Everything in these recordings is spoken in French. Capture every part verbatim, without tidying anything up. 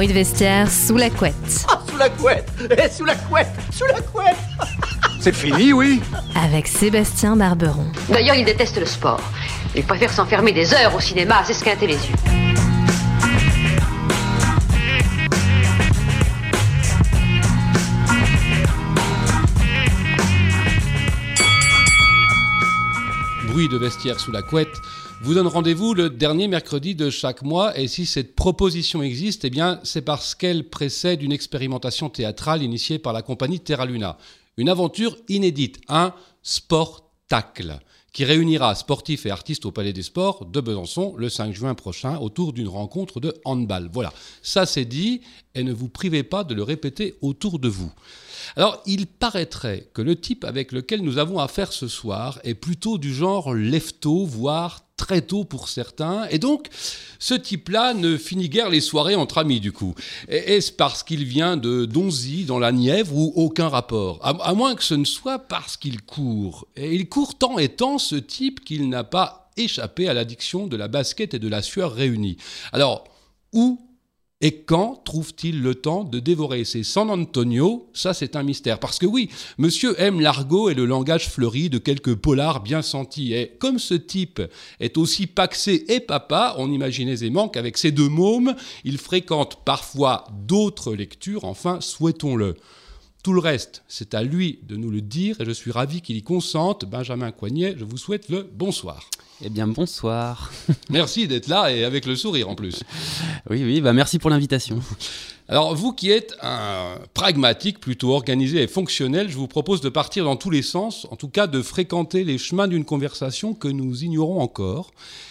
Bruit de vestiaire sous la couette. Ah, sous la couette. Et sous la couette. Sous la couette. C'est fini, oui. Avec Sébastien Barberon. D'ailleurs, il déteste le sport. Il préfère s'enfermer des heures au cinéma à s'esquinter les yeux. Bruit de vestiaire sous la couette vous donne rendez-vous le dernier mercredi de chaque mois, et si cette proposition existe, eh bien, c'est parce qu'elle précède une expérimentation théâtrale initiée par la compagnie Terra Luna. Une aventure inédite, un sportacle, qui réunira sportifs et artistes au Palais des Sports de Besançon le cinq juin prochain autour d'une rencontre de handball. Voilà, ça c'est dit, et ne vous privez pas de le répéter autour de vous. Alors, il paraîtrait que le type avec lequel nous avons affaire ce soir est plutôt du genre lève-tôt, voire très tôt pour certains, et donc ce type-là ne finit guère les soirées entre amis du coup. Est-ce parce qu'il vient de Donzy dans la Nièvre ou aucun rapport ? à, à moins que ce ne soit parce qu'il court. Et il court tant et tant ce type qu'il n'a pas échappé à l'addiction de la basket et de la sueur réunies. Alors, où et quand trouve-t-il le temps de dévorer ses San Antonio ? Ça, c'est un mystère. Parce que oui, monsieur aime l'argot et le langage fleuri de quelques polars bien sentis. Et comme ce type est aussi paxé et papa, on imagine aisément qu'avec ces deux mômes, il fréquente parfois d'autres lectures. Enfin, souhaitons-le. Tout le reste, c'est à lui de nous le dire et je suis ravi qu'il y consente. Benjamin Coignet, je vous souhaite le bonsoir. Eh bien, bonsoir. Merci d'être là et avec le sourire en plus. Oui, oui, bah merci pour l'invitation. Alors, vous qui êtes un pragmatique, plutôt organisé et fonctionnel, je vous propose de partir dans tous les sens, en tout cas de fréquenter les chemins d'une conversation que nous ignorons encore.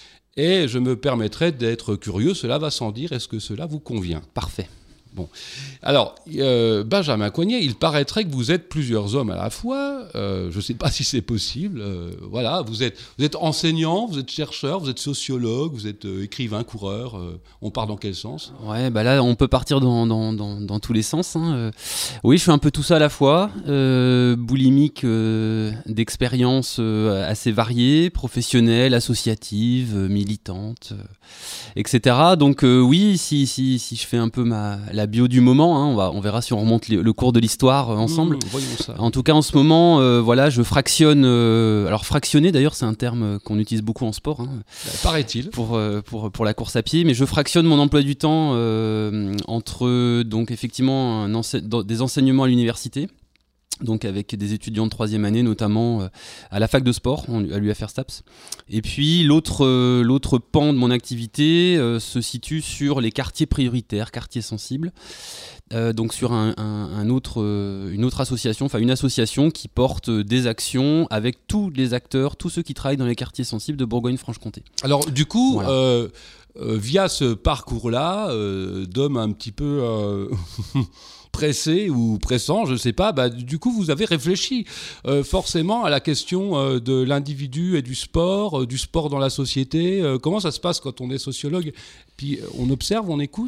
Et je me permettrai d'être curieux, cela va sans dire, est-ce que cela vous convient ? Parfait. Bon, alors, euh, Benjamin Coignet, il paraîtrait que vous êtes plusieurs hommes à la fois, euh, je ne sais pas si c'est possible, euh, voilà, vous êtes, vous êtes enseignant, vous êtes chercheur, vous êtes sociologue, vous êtes euh, écrivain, coureur, euh, on part dans quel sens ? Ouais, bah là, on peut partir dans, dans, dans, dans tous les sens, hein. Euh, oui, je fais un peu tout ça à la fois, euh, boulimique euh, d'expériences euh, assez variées, professionnelles, associatives, euh, militantes, euh, et cetera. Donc euh, oui, si, si, si je fais un peu ma... la bio du moment, hein, on, va, on verra si on remonte le, le cours de l'histoire euh, ensemble. Mmh, voyons ça. En tout cas, en ce moment, euh, voilà, je fractionne. Euh, alors, fractionner, d'ailleurs, c'est un terme qu'on utilise beaucoup en sport. Hein, bah, paraît-il. Pour, euh, pour, pour la course à pied. Mais je fractionne mon emploi du temps euh, entre, donc, effectivement, un ense- des enseignements à l'université. Donc avec des étudiants de troisième année, notamment euh, à la fac de sport, à l'U F R STAPS. Et puis l'autre, euh, l'autre pan de mon activité euh, se situe sur les quartiers prioritaires, quartiers sensibles. Euh, donc sur un, un, un autre, euh, une autre association, enfin une association qui porte des actions avec tous les acteurs, tous ceux qui travaillent dans les quartiers sensibles de Bourgogne-Franche-Comté. Alors du coup, voilà. euh, euh, via ce parcours-là, euh, d'homme un petit peu... Euh... pressé ou pressant, je ne sais pas, bah, du coup vous avez réfléchi euh, forcément à la question euh, de l'individu et du sport, euh, du sport dans la société. Euh, comment ça se passe quand on est sociologue ? Puis euh, on observe, on écoute ?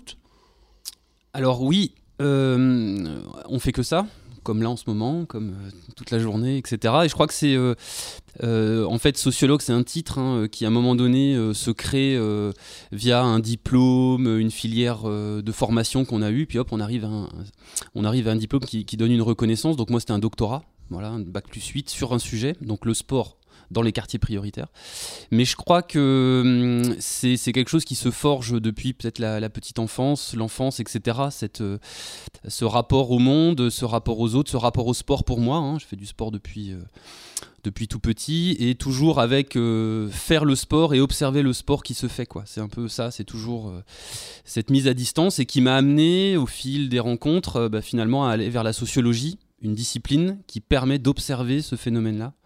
Alors oui, euh, on fait que ça, comme là en ce moment, comme euh, toute la journée, et cetera. Et je crois que c'est... Euh, euh, en fait, sociologue, c'est un titre hein, qui, à un moment donné, euh, se crée euh, via un diplôme, une filière euh, de formation qu'on a eue, puis hop, on arrive à un, on arrive à un diplôme qui, qui donne une reconnaissance. Donc moi, c'était un doctorat, voilà, un bac plus huit sur un sujet, donc le sport dans les quartiers prioritaires. Mais je crois que hum, c'est, c'est quelque chose qui se forge depuis peut-être la, la petite enfance, l'enfance, et cetera. Cette, euh, ce rapport au monde, ce rapport aux autres, ce rapport au sport pour moi. Hein, je fais du sport depuis, euh, depuis tout petit et toujours avec euh, faire le sport et observer le sport qui se fait, quoi. C'est un peu ça, c'est toujours euh, cette mise à distance et qui m'a amené au fil des rencontres euh, bah, finalement à aller vers la sociologie, une discipline qui permet d'observer ce phénomène-là.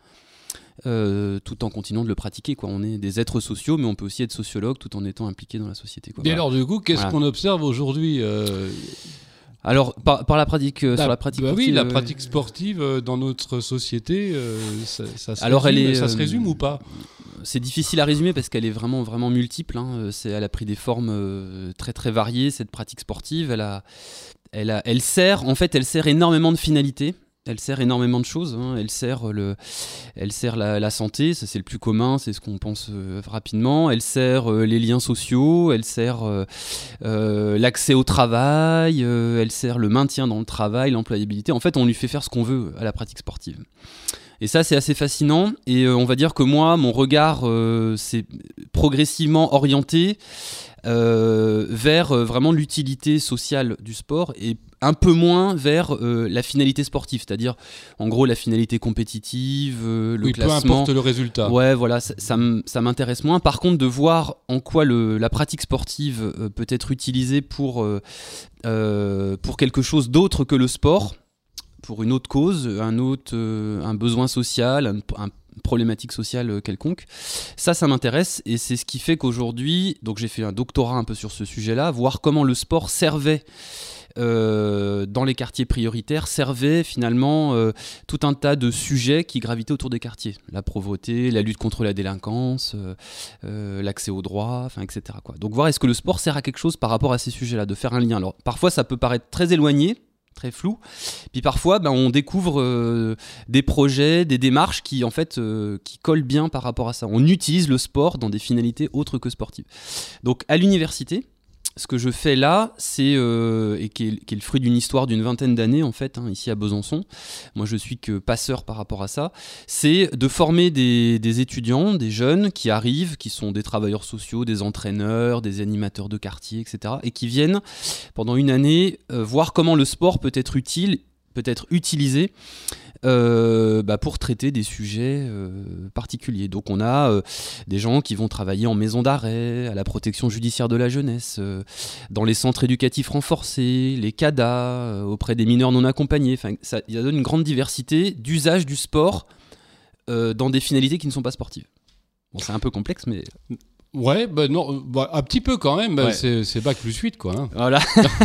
Euh, tout en continuant de le pratiquer, quoi. On est des êtres sociaux, mais on peut aussi être sociologue tout en étant impliqué dans la société, quoi. Et Voilà. alors du coup, qu'est-ce Voilà. qu'on observe aujourd'hui euh... Alors par, par la pratique, euh, la, sur la pratique bah sportive. oui, la euh, pratique sportive euh, dans notre société, euh, ça, ça, se Alors, résume, elle est, ça se euh, résume ou pas ? C'est difficile à résumer parce qu'elle est vraiment, vraiment multiple. Hein. C'est, elle a pris des formes euh, très, très variées, cette pratique sportive. Elle, a, elle, a, elle sert, en fait, elle sert énormément de finalités. Elle sert énormément de choses. Hein. Elle sert, le, elle sert la, la santé, ça c'est le plus commun, c'est ce qu'on pense euh, rapidement. Elle sert euh, les liens sociaux, elle sert euh, euh, l'accès au travail, euh, elle sert le maintien dans le travail, l'employabilité. En fait, on lui fait faire ce qu'on veut à la pratique sportive. Et ça, c'est assez fascinant. Et euh, on va dire que moi, mon regard euh, s'est progressivement orienté euh, vers euh, vraiment l'utilité sociale du sport et un peu moins vers euh, la finalité sportive, c'est-à-dire en gros la finalité compétitive, euh, le oui, classement. Peu importe le résultat. Ouais, voilà, ça, ça, m- ça m'intéresse moins. Par contre, de voir en quoi le, la pratique sportive euh, peut être utilisée pour, euh, euh, pour quelque chose d'autre que le sport, pour une autre cause, un, autre, euh, un besoin social, un, un problématique sociale quelconque. Ça, ça m'intéresse et c'est ce qui fait qu'aujourd'hui, donc j'ai fait un doctorat un peu sur ce sujet-là, voir comment le sport servait euh, dans les quartiers prioritaires, servait finalement euh, tout un tas de sujets qui gravitaient autour des quartiers. La pauvreté, la lutte contre la délinquance, euh, euh, l'accès aux droits, enfin, et cetera quoi. Donc voir est-ce que le sport sert à quelque chose par rapport à ces sujets-là, de faire un lien. Alors parfois ça peut paraître très éloigné, très flou. Puis parfois, ben, on découvre euh, des projets, des démarches qui en fait euh, qui collent bien par rapport à ça. On utilise le sport dans des finalités autres que sportives. Donc à l'université, ce que je fais là, c'est euh, et qui est, qui est le fruit d'une histoire d'une vingtaine d'années en fait, hein, ici à Besançon. Moi, je suis que passeur par rapport à ça. C'est de former des, des étudiants, des jeunes qui arrivent, qui sont des travailleurs sociaux, des entraîneurs, des animateurs de quartier, et cetera, et qui viennent pendant une année euh, voir comment le sport peut être utile, peut être utilisé. Euh, bah pour traiter des sujets euh, particuliers. Donc on a euh, des gens qui vont travailler en maison d'arrêt, à la protection judiciaire de la jeunesse, euh, dans les centres éducatifs renforcés, les C A D A, euh, auprès des mineurs non accompagnés. Enfin, ça, il y a une grande diversité d'usage du sport euh, dans des finalités qui ne sont pas sportives. Bon, c'est un peu complexe, mais... Ouais, bah non, bah, un petit peu quand même. Bah, ouais. c'est, c'est bac plus huit, quoi. Hein. Voilà.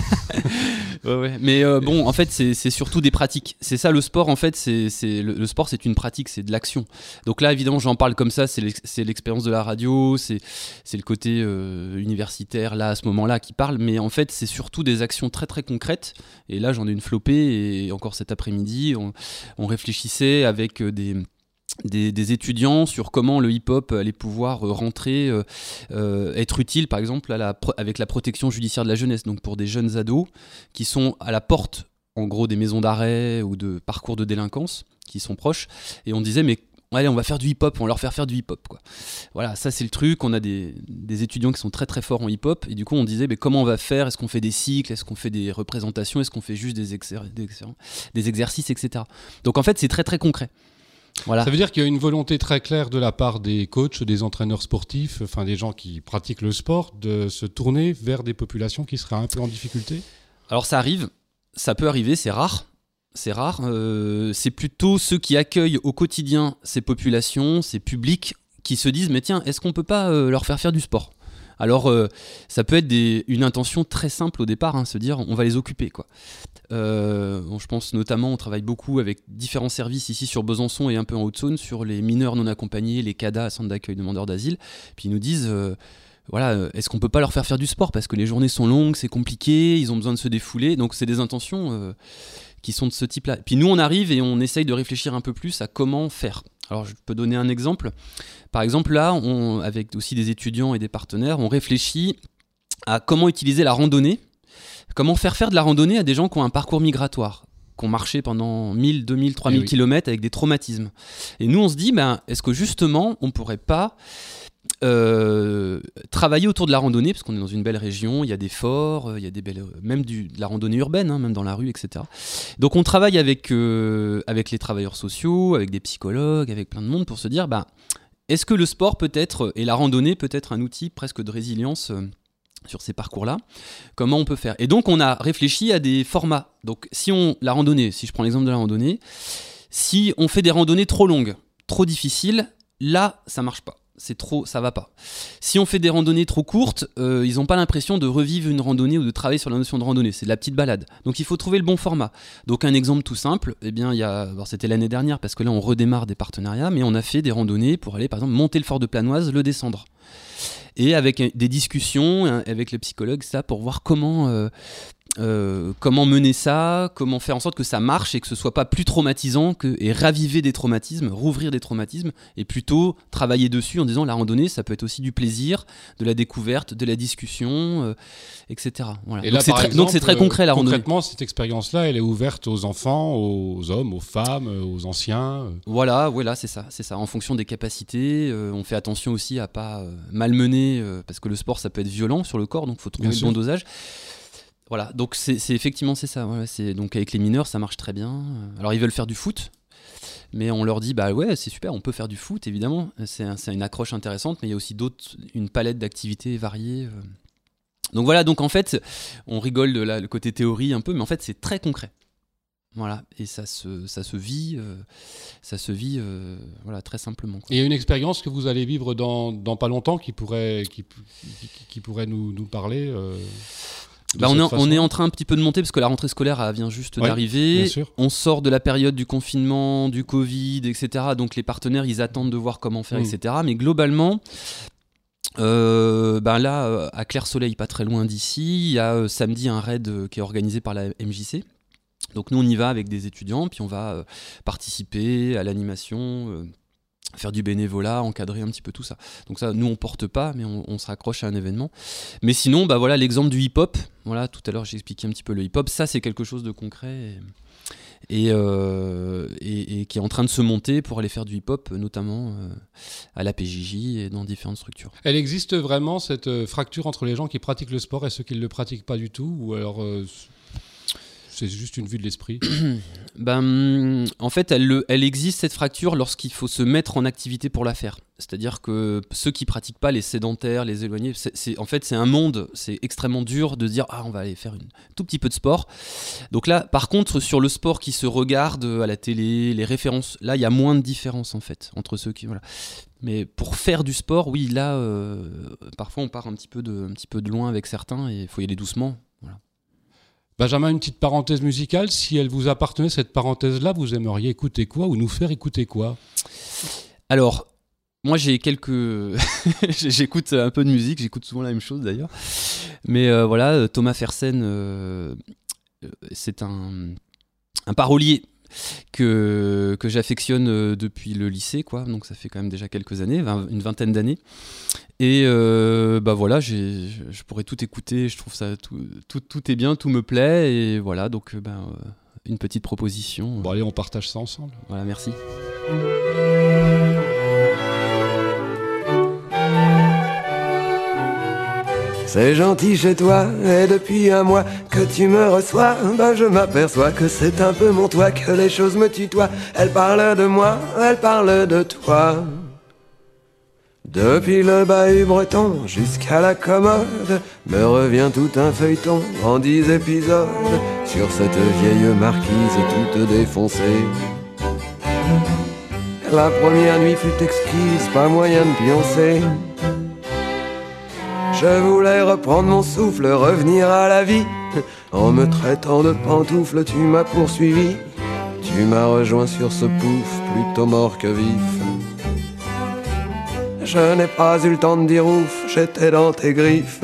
ouais, ouais. Mais euh, bon, en fait, c'est, c'est surtout des pratiques. C'est ça le sport, en fait. C'est, c'est, le, le sport, c'est une pratique, c'est de l'action. Donc là, évidemment, j'en parle comme ça. C'est, l'ex, c'est l'expérience de la radio, c'est, c'est le côté euh, universitaire, là, à ce moment-là, qui parle. Mais en fait, c'est surtout des actions très, très concrètes. Et là, j'en ai une flopée. Et encore cet après-midi, on, on réfléchissait avec des... Des, des étudiants sur comment le hip-hop allait pouvoir euh, rentrer, euh, euh, être utile par exemple à la pro- avec la protection judiciaire de la jeunesse, donc pour des jeunes ados qui sont à la porte en gros des maisons d'arrêt ou de parcours de délinquance qui sont proches, et on disait mais allez on va faire du hip-hop, on va leur faire faire du hip-hop quoi. Voilà, ça c'est le truc, on a des, des étudiants qui sont très très forts en hip-hop et du coup on disait mais comment on va faire, est-ce qu'on fait des cycles, est-ce qu'on fait des représentations, est-ce qu'on fait juste des, exer- des, exer- des exercices, et cetera. Donc en fait c'est très très concret. Voilà. Ça veut dire qu'il y a une volonté très claire de la part des coachs, des entraîneurs sportifs, enfin des gens qui pratiquent le sport, de se tourner vers des populations qui seraient un peu en difficulté ? Alors ça arrive, ça peut arriver, c'est rare. C'est rare. Euh, c'est plutôt ceux qui accueillent au quotidien ces populations, ces publics, qui se disent mais tiens, est-ce qu'on peut pas euh, leur faire faire du sport ? Alors euh, ça peut être des, une intention très simple au départ, hein, se dire on va les occuper quoi. Euh, bon, je pense notamment, on travaille beaucoup avec différents services ici sur Besançon et un peu en Haute-Saône sur les mineurs non accompagnés, les C A D A, centres d'accueil demandeurs d'asile. Puis ils nous disent, euh, voilà, est-ce qu'on peut pas leur faire faire du sport parce que les journées sont longues, c'est compliqué, ils ont besoin de se défouler. Donc c'est des intentions euh, qui sont de ce type-là. Puis nous on arrive et on essaye de réfléchir un peu plus à comment faire. Alors je peux donner un exemple. Par exemple là, on, avec aussi des étudiants et des partenaires, on réfléchit à comment utiliser la randonnée. Comment faire faire de la randonnée à des gens qui ont un parcours migratoire, qui ont marché pendant mille, deux mille, trois mille oui. kilomètres avec des traumatismes. Et nous, on se dit, ben, est-ce que justement, on ne pourrait pas euh, travailler autour de la randonnée, parce qu'on est dans une belle région, il y a des forts, il y a des belles, même du, de la randonnée urbaine, hein, même dans la rue, et cetera. Donc on travaille avec, euh, avec les travailleurs sociaux, avec des psychologues, avec plein de monde pour se dire, ben, est-ce que le sport peut être, et la randonnée peut être un outil presque de résilience euh, sur ces parcours-là, comment on peut faire. Et donc on a réfléchi à des formats. Donc si on la randonnée, si je prends l'exemple de la randonnée, si on fait des randonnées trop longues, trop difficiles, là ça marche pas. C'est trop, ça va pas. Si on fait des randonnées trop courtes, euh, ils n'ont pas l'impression de revivre une randonnée ou de travailler sur la notion de randonnée. C'est de la petite balade. Donc il faut trouver le bon format. Donc un exemple tout simple, eh bien il y a, alors c'était l'année dernière parce que là on redémarre des partenariats, mais on a fait des randonnées pour aller par exemple monter le fort de Planoise, le descendre. Et avec des discussions avec les psychologues, ça, pour voir comment, euh, Euh, comment mener ça, comment faire en sorte que ça marche et que ce soit pas plus traumatisant que, et raviver des traumatismes, rouvrir des traumatismes et plutôt travailler dessus en disant la randonnée ça peut être aussi du plaisir, de la découverte, de la discussion, euh, et cetera. Voilà. Et donc, là, c'est par très, exemple, donc c'est très concret la randonnée. Concrètement, cette expérience-là, elle est ouverte aux enfants, aux hommes, aux femmes, aux anciens. Voilà, voilà, c'est ça, c'est ça. En fonction des capacités, euh, on fait attention aussi à pas euh, malmener euh, parce que le sport ça peut être violent sur le corps, donc faut trouver Bien le sûr. bon dosage. Voilà, donc c'est, c'est effectivement c'est ça. Voilà, c'est, donc avec les mineurs, ça marche très bien. Alors ils veulent faire du foot, mais on leur dit bah ouais c'est super, on peut faire du foot évidemment. C'est, un, c'est une accroche intéressante, mais il y a aussi d'autres, une palette d'activités variées. Donc voilà, donc en fait, on rigole de la, le côté théorie un peu, mais en fait c'est très concret. Voilà, et ça se, ça se vit, euh, ça se vit euh, voilà, très simplement. Quoi. Et il y a une expérience que vous allez vivre dans, dans pas longtemps qui pourrait, qui, qui, qui pourrait nous, nous parler. Euh... Bah on, est, on est en train un petit peu de monter parce que la rentrée scolaire vient juste ouais, d'arriver. On sort de la période du confinement, du Covid, et cetera. Donc les partenaires, ils attendent de voir comment faire, mmh. et cetera. Mais globalement, euh, bah là, à Clair-Soleil, pas très loin d'ici, il y a euh, samedi un raid euh, qui est organisé par la M J C. Donc nous, on y va avec des étudiants, puis on va euh, participer à l'animation, euh, faire du bénévolat, encadrer un petit peu tout ça. Donc ça, nous on porte pas, mais on, on se raccroche à un événement. Mais sinon, bah voilà, l'exemple du hip-hop. Voilà, tout à l'heure j'ai expliqué un petit peu le hip-hop. Ça, c'est quelque chose de concret et, et, euh, et, et qui est en train de se monter pour aller faire du hip-hop, notamment euh, à la P J J et dans différentes structures. Elle existe vraiment cette euh, fracture entre les gens qui pratiquent le sport et ceux qui ne le pratiquent pas du tout, ou alors euh, c'est juste une vue de l'esprit? Ben, en fait, elle, elle existe cette fracture lorsqu'il faut se mettre en activité pour la faire. C'est-à-dire que ceux qui pratiquent pas, les sédentaires, les éloignés, c'est, c'est, en fait, c'est un monde, c'est extrêmement dur de dire ah on va aller faire un tout petit peu de sport. Donc là, par contre, sur le sport qui se regarde à la télé, les références, là, il y a moins de différence en fait entre ceux qui voilà. Mais pour faire du sport, oui, là, euh, parfois on part un petit peu de, un petit peu de loin avec certains et il faut y aller doucement. Voilà. Benjamin, une petite parenthèse musicale. Si elle vous appartenait, cette parenthèse-là, vous aimeriez écouter quoi ou nous faire écouter quoi? Alors, moi j'ai quelques... j'écoute un peu de musique, j'écoute souvent la même chose d'ailleurs. Mais euh, voilà, Thomas Fersen, euh, c'est un, un parolier que, que j'affectionne depuis le lycée, quoi. Donc ça fait quand même déjà quelques années, vingt, une vingtaine d'années. Et euh, bah voilà, j'ai, je pourrais tout écouter, je trouve ça tout, tout, tout est bien, tout me plaît. Et voilà, donc ben, euh, une petite proposition. Bon allez, on partage ça ensemble. Voilà, merci. C'est gentil chez toi, et depuis un mois que tu me reçois, ben je m'aperçois que c'est un peu mon toit, que les choses me tutoient. Elle parle de moi, elle parle de toi. Depuis le bahut breton jusqu'à la commode, me revient tout un feuilleton en dix épisodes, sur cette vieille marquise toute défoncée. La première nuit fut exquise, pas moyen de pioncer. Je voulais reprendre mon souffle, revenir à la vie. En me traitant de pantoufle, tu m'as poursuivi. Tu m'as rejoint sur ce pouf, plutôt mort que vif. Je n'ai pas eu le temps de dire ouf, j'étais dans tes griffes.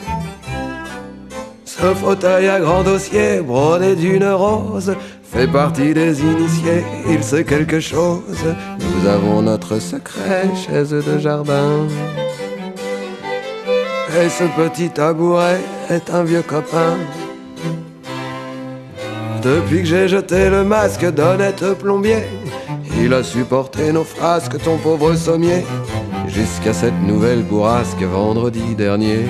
Ce fauteuil à grand dossier, brodé d'une rose, fait partie des initiés, il sait quelque chose. Nous avons notre secret, chaise de jardin. Et ce petit tabouret est un vieux copain. Depuis que j'ai jeté le masque d'honnête plombier, il a supporté nos frasques, ton pauvre sommier, jusqu'à cette nouvelle bourrasque vendredi dernier,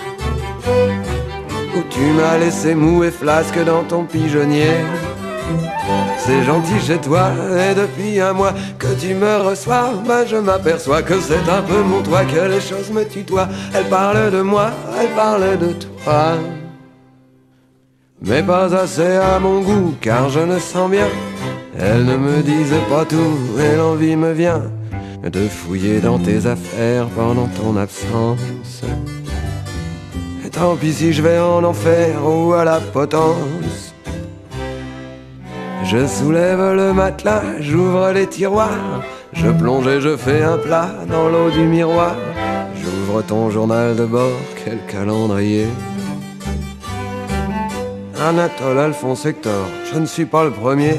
où tu m'as laissé mou et flasque dans ton pigeonnier. C'est gentil chez toi, et depuis un mois que tu me reçois, ben je m'aperçois que c'est un peu mon toit, que les choses me tutoient. Elle parle de moi, elle parle de toi, mais pas assez à mon goût, car je ne sens bien. Elle ne me disait pas tout, et l'envie me vient de fouiller dans tes affaires pendant ton absence. Et tant pis si je vais en enfer ou à la potence. Je soulève le matelas, j'ouvre les tiroirs, je plonge et je fais un plat dans l'eau du miroir. J'ouvre ton journal de bord, quel calendrier. Anatole, Alphonse, Hector, je ne suis pas le premier.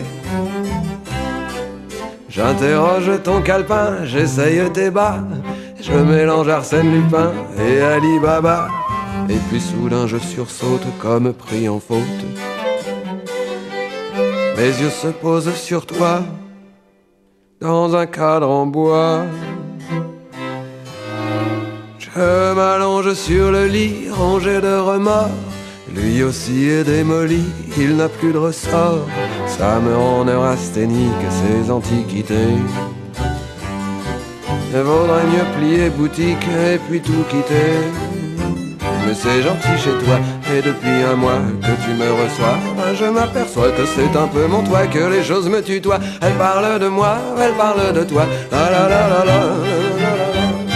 J'interroge ton calepin, j'essaye tes bas, je mélange Arsène Lupin et Ali Baba. Et puis soudain je sursaute comme pris en faute. Mes yeux se posent sur toi, dans un cadre en bois. Je m'allonge sur le lit, rongé de remords. Lui aussi est démoli, il n'a plus de ressort. Ça me rend neurasthénique, ces antiquités. Il vaudrait mieux plier boutique et puis tout quitter. Mais c'est gentil chez toi, et depuis un mois que tu me reçois, je m'aperçois que c'est un peu mon toit, que les choses me tutoient. Elle parle de moi, elle parle de toi. La la la la la la la.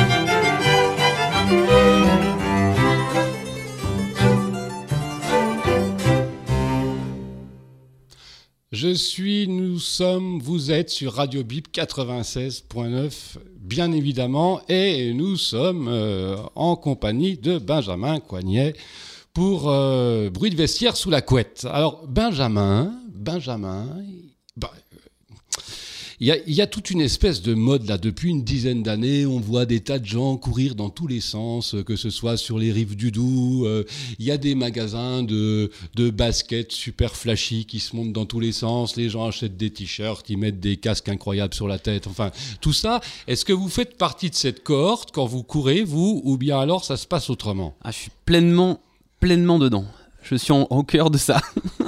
Je suis, nous sommes, vous êtes sur Radio Bip quatre-vingt-seize point neuf, bien évidemment, et nous sommes euh, en compagnie de Benjamin Coignet pour euh, Bruit de vestiaire sous la couette. Alors, Benjamin, Benjamin, bah, il y a, il y a toute une espèce de mode là, depuis une dizaine d'années, on voit des tas de gens courir dans tous les sens, que ce soit sur les rives du Doubs, euh, il y a des magasins de, de baskets super flashy qui se montent dans tous les sens, les gens achètent des t-shirts, ils mettent des casques incroyables sur la tête, enfin tout ça. Est-ce que vous faites partie de cette cohorte quand vous courez, vous, ou bien alors ça se passe autrement ? Ah, je suis pleinement, pleinement dedans. Je suis en, au cœur de ça.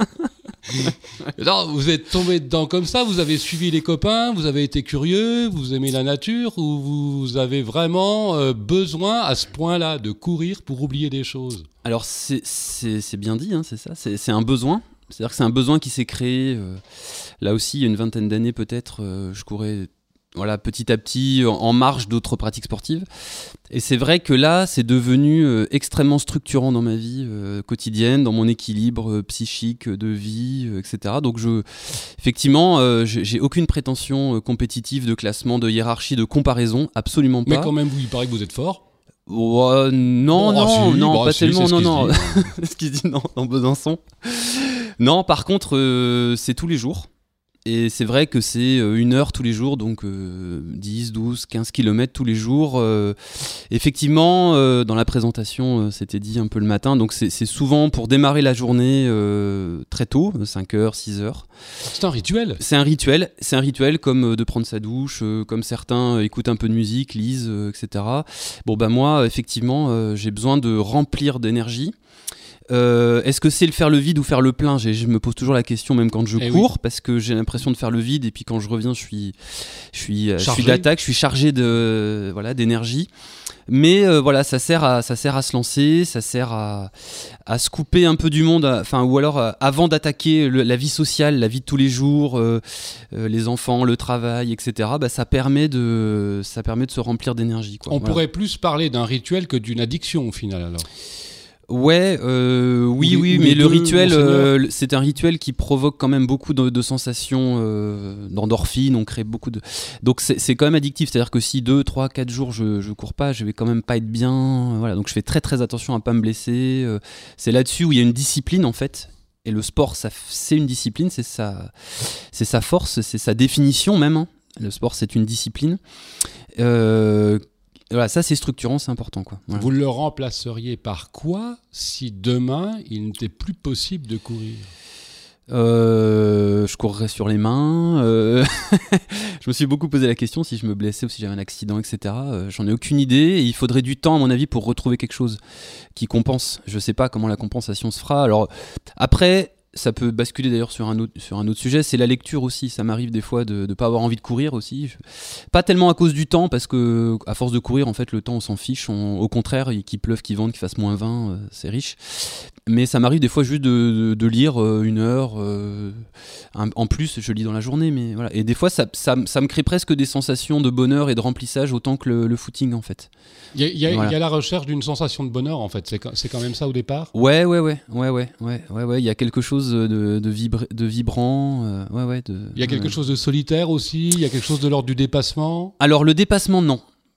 Non, vous êtes tombé dedans comme ça, vous avez suivi les copains, vous avez été curieux, vous aimez la nature, ou vous avez vraiment euh, besoin à ce point-là de courir pour oublier des choses ? Alors c'est, c'est, c'est bien dit, hein, c'est ça, c'est, c'est un besoin. C'est-à-dire que c'est un besoin qui s'est créé, euh, là aussi, il y a une vingtaine d'années peut-être, euh, je courais voilà, petit à petit en, en marge d'autres pratiques sportives. Et c'est vrai que là, c'est devenu euh, extrêmement structurant dans ma vie euh, quotidienne, dans mon équilibre euh, psychique, de vie, euh, et cetera. Donc, je, effectivement, euh, j'ai, j'ai aucune prétention euh, compétitive de classement, de hiérarchie, de comparaison, absolument pas. Mais quand même, vous, il paraît que vous êtes fort. Oh, non, bon, non, ah, si, non, bon, pas si, tellement, c'est non, ce non. dit. Ce qu'il dit, non, dans Besançon. Non, par contre, euh, c'est tous les jours. Et c'est vrai que c'est une heure tous les jours, donc euh, dix, douze, quinze kilomètres tous les jours. Euh, effectivement, euh, dans la présentation, euh, c'était dit un peu le matin, donc c'est, c'est souvent pour démarrer la journée euh, très tôt, cinq heures, six heures. C'est un rituel. C'est un rituel, c'est un rituel comme de prendre sa douche, euh, comme certains écoutent un peu de musique, lisent, euh, et cetera. Bon, bah moi, effectivement, euh, j'ai besoin de remplir d'énergie. Euh, est-ce que c'est le faire le vide ou faire le plein ? j'ai, Je me pose toujours la question, même quand je eh cours, oui. parce que j'ai l'impression de faire le vide et puis quand je reviens, je suis, je suis, je suis d'attaque, je suis chargé de, voilà, d'énergie. Mais euh, voilà, ça sert à, ça sert à se lancer, ça sert à, à se couper un peu du monde, enfin, ou alors euh, avant d'attaquer le, la vie sociale, la vie de tous les jours, euh, euh, les enfants, le travail, et cetera. Bah, ça permet de, ça permet de se remplir d'énergie, quoi. On voilà. pourrait plus parler d'un rituel que d'une addiction au final alors. Ouais, euh, oui, oui, mais le rituel, euh, c'est un rituel qui provoque quand même beaucoup de, de sensations euh, d'endorphines, on crée beaucoup de... Donc c'est, c'est quand même addictif, c'est-à-dire que si deux, trois, quatre jours je, je cours pas, je vais quand même pas être bien, voilà, donc je fais très très attention à pas me blesser, euh, c'est là-dessus où il y a une discipline en fait, et le sport, ça, c'est une discipline, c'est sa, c'est sa force, c'est sa définition même, hein. Le sport c'est une discipline, euh, voilà, ça c'est structurant, c'est important, quoi. Voilà. Vous le remplaceriez par quoi si demain il n'était plus possible de courir ? Euh, je courrais sur les mains. Euh je me suis beaucoup posé la question si je me blessais ou si j'avais un accident, et cetera. Euh, j'en ai aucune idée. Et il faudrait du temps, à mon avis, pour retrouver quelque chose qui compense. Je sais pas comment la compensation se fera. Alors après, ça peut basculer d'ailleurs sur un autre, sur un autre sujet, c'est la lecture aussi. Ça m'arrive des fois de ne pas avoir envie de courir aussi. Je... Pas tellement à cause du temps, parce que à force de courir, en fait, le temps, on s'en fiche. On... Au contraire, qu'il pleuve, qu'il vente, qu'il fasse moins vingt, euh, c'est riche. Mais ça m'arrive des fois juste de, de, de lire euh, une heure. Euh, un, en plus, je lis dans la journée, mais voilà. Et des fois, ça, ça, ça me crée presque des sensations de bonheur et de remplissage autant que le, le footing, en fait. Il y a, y a, voilà. y a la recherche d'une sensation de bonheur, en fait. C'est, c'est quand même ça au départ ? Ouais, ouais, ouais, ouais, ouais, ouais, ouais, ouais. Il y a quelque chose de, de, vibra- de vibrant. Euh, ouais, ouais. De, il y a quelque ouais. chose de solitaire aussi. Il y a quelque chose de l'ordre du dépassement. Alors le dépassement, non.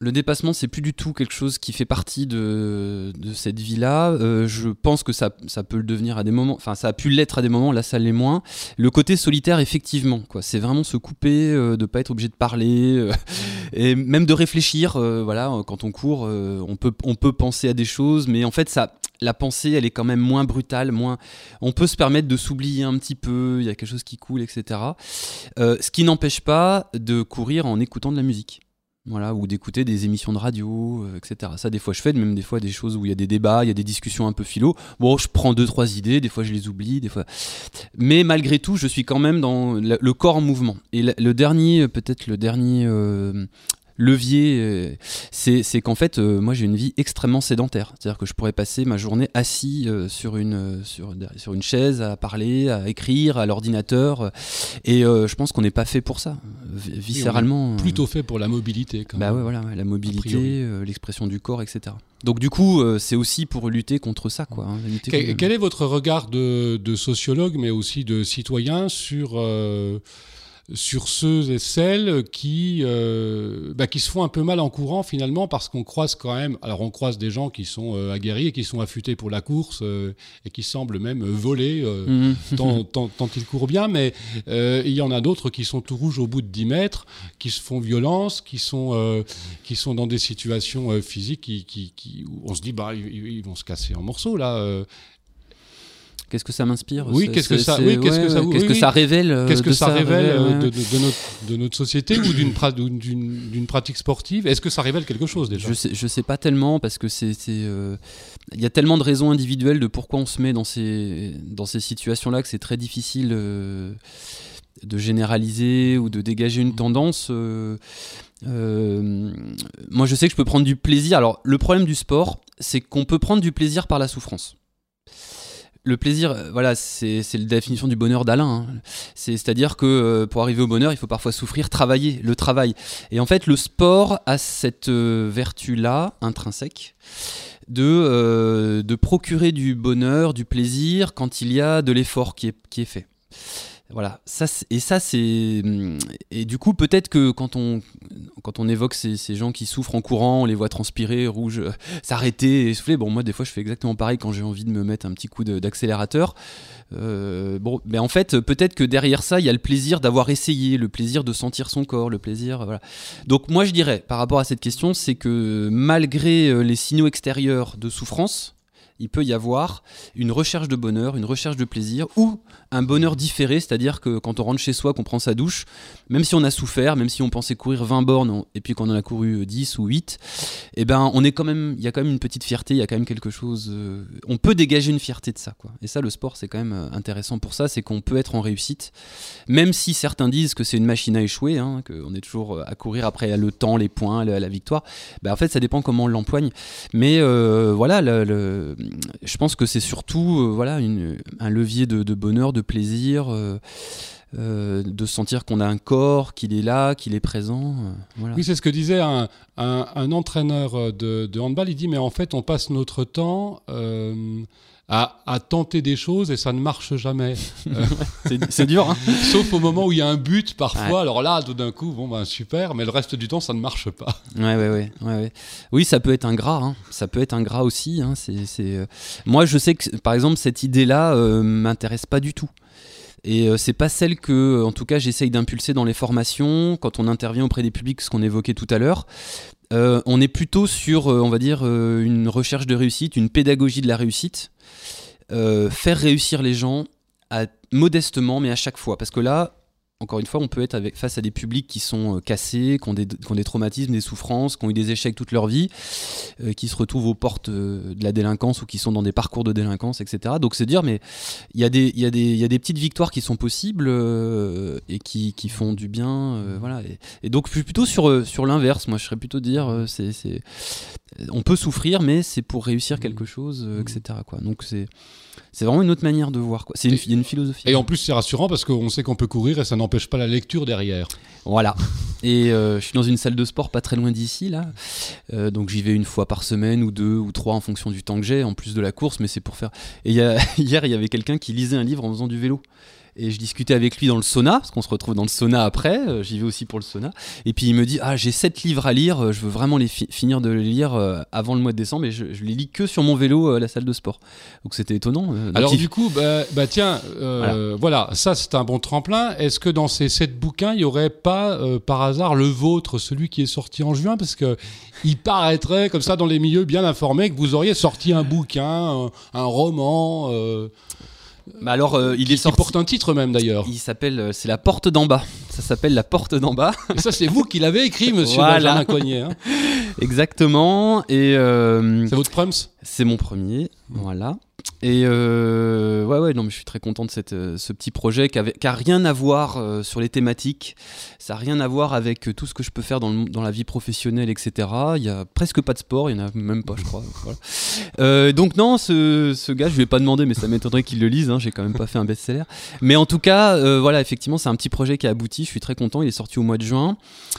Le dépassement, c'est plus du tout quelque chose qui fait partie de, de cette vie-là. Euh, je pense que ça, ça peut le devenir à des moments, enfin ça a pu l'être à des moments, là ça l'est moins. Le côté solitaire, effectivement, quoi. C'est vraiment se couper, euh, de pas être obligé de parler, euh, et même de réfléchir. Euh, voilà, quand on court, euh, on peut, on peut penser à des choses, mais en fait, ça, la pensée, elle est quand même moins brutale, moins. On peut se permettre de s'oublier un petit peu. Il y a quelque chose qui coule, et cetera. Euh, ce qui n'empêche pas de courir en écoutant de la musique. Voilà, ou d'écouter des émissions de radio, euh, et cetera. Ça, des fois, je fais, même des fois, des choses où il y a des débats, il y a des discussions un peu philo. Bon, je prends deux, trois idées, des fois, je les oublie, des fois. Mais malgré tout, je suis quand même dans le, le corps en mouvement. Et le, le dernier, peut-être le dernier euh, levier, euh, c'est, c'est qu'en fait, euh, moi, j'ai une vie extrêmement sédentaire. C'est-à-dire que je pourrais passer ma journée assis euh, sur, une, euh, sur, sur une chaise, à parler, à écrire, à l'ordinateur. Et euh, je pense qu'on n'est pas fait pour ça, viscéralement. Plutôt fait pour la mobilité, quand bah même. Ouais, voilà, la mobilité, euh, l'expression du corps, et cetera. Donc du coup, euh, c'est aussi pour lutter contre ça, quoi. Hein, lutter quel, contre... quel est votre regard de, de sociologue, mais aussi de citoyen, sur... Euh, sur ceux et celles qui, euh, bah, qui se font un peu mal en courant finalement, parce qu'on croise quand même, alors on croise des gens qui sont euh, aguerris et qui sont affûtés pour la course euh, et qui semblent même voler euh, mmh. tant, tant, tant ils courent bien, mais euh, il y en a d'autres qui sont tout rouges au bout de dix mètres, qui se font violence, qui sont, euh, qui sont dans des situations euh, physiques qui, qui, qui, où on se dit bah, ils, ils vont se casser en morceaux là. Euh, Qu'est-ce que ça m'inspire ? Oui, qu'est-ce que ça, oui, qu'est-ce ouais, que ça, qu'est-ce oui, que ça révèle Qu'est-ce que ça, ça révèle, révèle ouais. de, de, de, notre, de notre société ou d'une, pra, d'une, d'une pratique sportive ? Est-ce que ça révèle quelque chose déjà ? Je sais, je sais pas tellement, parce que c'est, c'est, euh, y a tellement de raisons individuelles de pourquoi on se met dans ces, dans ces situations-là que c'est très difficile euh, de généraliser ou de dégager une tendance. Euh, euh, moi, je sais que je peux prendre du plaisir. Alors, le problème du sport, c'est qu'on peut prendre du plaisir par la souffrance. Le plaisir, voilà, c'est, c'est la définition du bonheur d'Alain. Hein. C'est, c'est-à-dire que euh, pour arriver au bonheur, il faut parfois souffrir, travailler, le travail. Et en fait, le sport a cette euh, vertu-là, intrinsèque, de, euh, de procurer du bonheur, du plaisir, quand il y a de l'effort qui est, qui est fait. Voilà, ça, et ça c'est et du coup peut-être que quand on quand on évoque ces, ces gens qui souffrent en courant, on les voit transpirer, rouge, euh, s'arrêter, essouffler. Bon, moi des fois je fais exactement pareil quand j'ai envie de me mettre un petit coup de, d'accélérateur. Euh, bon, mais en fait peut-être que derrière ça il y a le plaisir d'avoir essayé, le plaisir de sentir son corps, le plaisir. Voilà. Donc moi je dirais par rapport à cette question, c'est que malgré les signaux extérieurs de souffrance, il peut y avoir une recherche de bonheur, une recherche de plaisir, ou un bonheur différé, c'est-à-dire que quand on rentre chez soi, qu'on prend sa douche, même si on a souffert, même si on pensait courir vingt bornes, et puis qu'on en a couru dix ou huit, eh ben, on est quand même, il y a quand même une petite fierté, il y a quand même quelque chose... Euh, on peut dégager une fierté de ça, quoi. Et ça, le sport, c'est quand même intéressant pour ça, c'est qu'on peut être en réussite, même si certains disent que c'est une machine à échouer, hein, qu'on est toujours à courir après le temps, les points, la, la victoire. Ben, en fait, ça dépend comment on l'empoigne. Mais euh, voilà, le... le je pense que c'est surtout euh, voilà, une, un levier de, de bonheur, de plaisir, euh, euh, de sentir qu'on a un corps, qu'il est là, qu'il est présent. Euh, voilà. Oui, c'est ce que disait un, un, un entraîneur de, de handball. Il dit, mais en fait, on passe notre temps... Euh, À, à tenter des choses et ça ne marche jamais. Euh, c'est, c'est dur, hein. Sauf au moment où il y a un but, parfois. Ouais. Alors là, tout d'un coup, bon ben super, mais le reste du temps, ça ne marche pas. Ouais, ouais, ouais, ouais, ouais. Oui, ça peut être ingrat. Hein. Ça peut être ingrat aussi. Hein. C'est, c'est, euh... Moi, je sais que, par exemple, cette idée-là euh, m'intéresse pas du tout. Et euh, c'est pas celle que, en tout cas, j'essaye d'impulser dans les formations, quand on intervient auprès des publics, ce qu'on évoquait tout à l'heure. Euh, on est plutôt sur, euh, on va dire, euh, une recherche de réussite, une pédagogie de la réussite. Euh, faire réussir les gens à, modestement, mais à chaque fois. Parce que là, encore une fois, on peut être avec, face à des publics qui sont euh, cassés, qui ont, des, qui ont des traumatismes, des souffrances, qui ont eu des échecs toute leur vie, euh, qui se retrouvent aux portes euh, de la délinquance ou qui sont dans des parcours de délinquance, et cetera. Donc c'est dire, mais il y a des, y a des, y a des petites victoires qui sont possibles euh, et qui, qui font du bien. Euh, voilà. Et, et donc plutôt sur, euh, sur l'inverse, moi je serais plutôt de dire, euh, c'est, c'est, on peut souffrir, mais c'est pour réussir quelque chose, euh, et cetera. Quoi. Donc c'est... C'est vraiment une autre manière de voir, quoi. C'est une, il y a une philosophie. Et en plus, c'est rassurant parce qu'on sait qu'on peut courir et ça n'empêche pas la lecture derrière. Voilà. Et euh, je suis dans une salle de sport pas très loin d'ici, là. Euh, donc j'y vais une fois par semaine ou deux ou trois en fonction du temps que j'ai, en plus de la course, mais c'est pour faire... Et y a, hier, il y avait quelqu'un qui lisait un livre en faisant du vélo. Et je discutais avec lui dans le sauna, parce qu'on se retrouve dans le sauna après, euh, j'y vais aussi pour le sauna. Et puis il me dit, ah j'ai sept livres à lire, je veux vraiment les fi- finir de les lire euh, avant le mois de décembre, et je, je les lis que sur mon vélo euh, à la salle de sport. Donc c'était étonnant. Euh, Alors il... du coup, bah, bah tiens, euh, voilà. voilà, ça c'est un bon tremplin. Est-ce que dans ces sept bouquins, il n'y aurait pas euh, par hasard le vôtre, celui qui est sorti en juin? Parce que il paraîtrait comme ça dans les milieux bien informés que vous auriez sorti un bouquin, un, un roman... Euh... Bah alors, euh, il est sorti. Il porte un titre même d'ailleurs. Il s'appelle, euh, c'est La Porte d'en bas. Ça s'appelle La Porte d'en bas. Et ça, c'est vous qui l'avez écrit, monsieur voilà. Benjamin Coignet. Hein. Exactement. Et euh, c'est votre prums? C'est mon premier. Mmh. Voilà. Et euh, ouais, ouais, non, mais je suis très content de cette, euh, ce petit projet qui n'a rien à voir euh, sur les thématiques. Ça n'a rien à voir avec euh, tout ce que je peux faire dans, le, dans la vie professionnelle, et cetera. Il n'y a presque pas de sport, il n'y en a même pas, je crois. Voilà. Euh, donc, non, ce, ce gars, je ne lui ai pas demandé, mais ça m'étonnerait qu'il le lise. Hein, j'ai quand même pas fait un best-seller. Mais en tout cas, euh, voilà, effectivement, c'est un petit projet qui a abouti. Je suis très content. Il est sorti au mois de juin.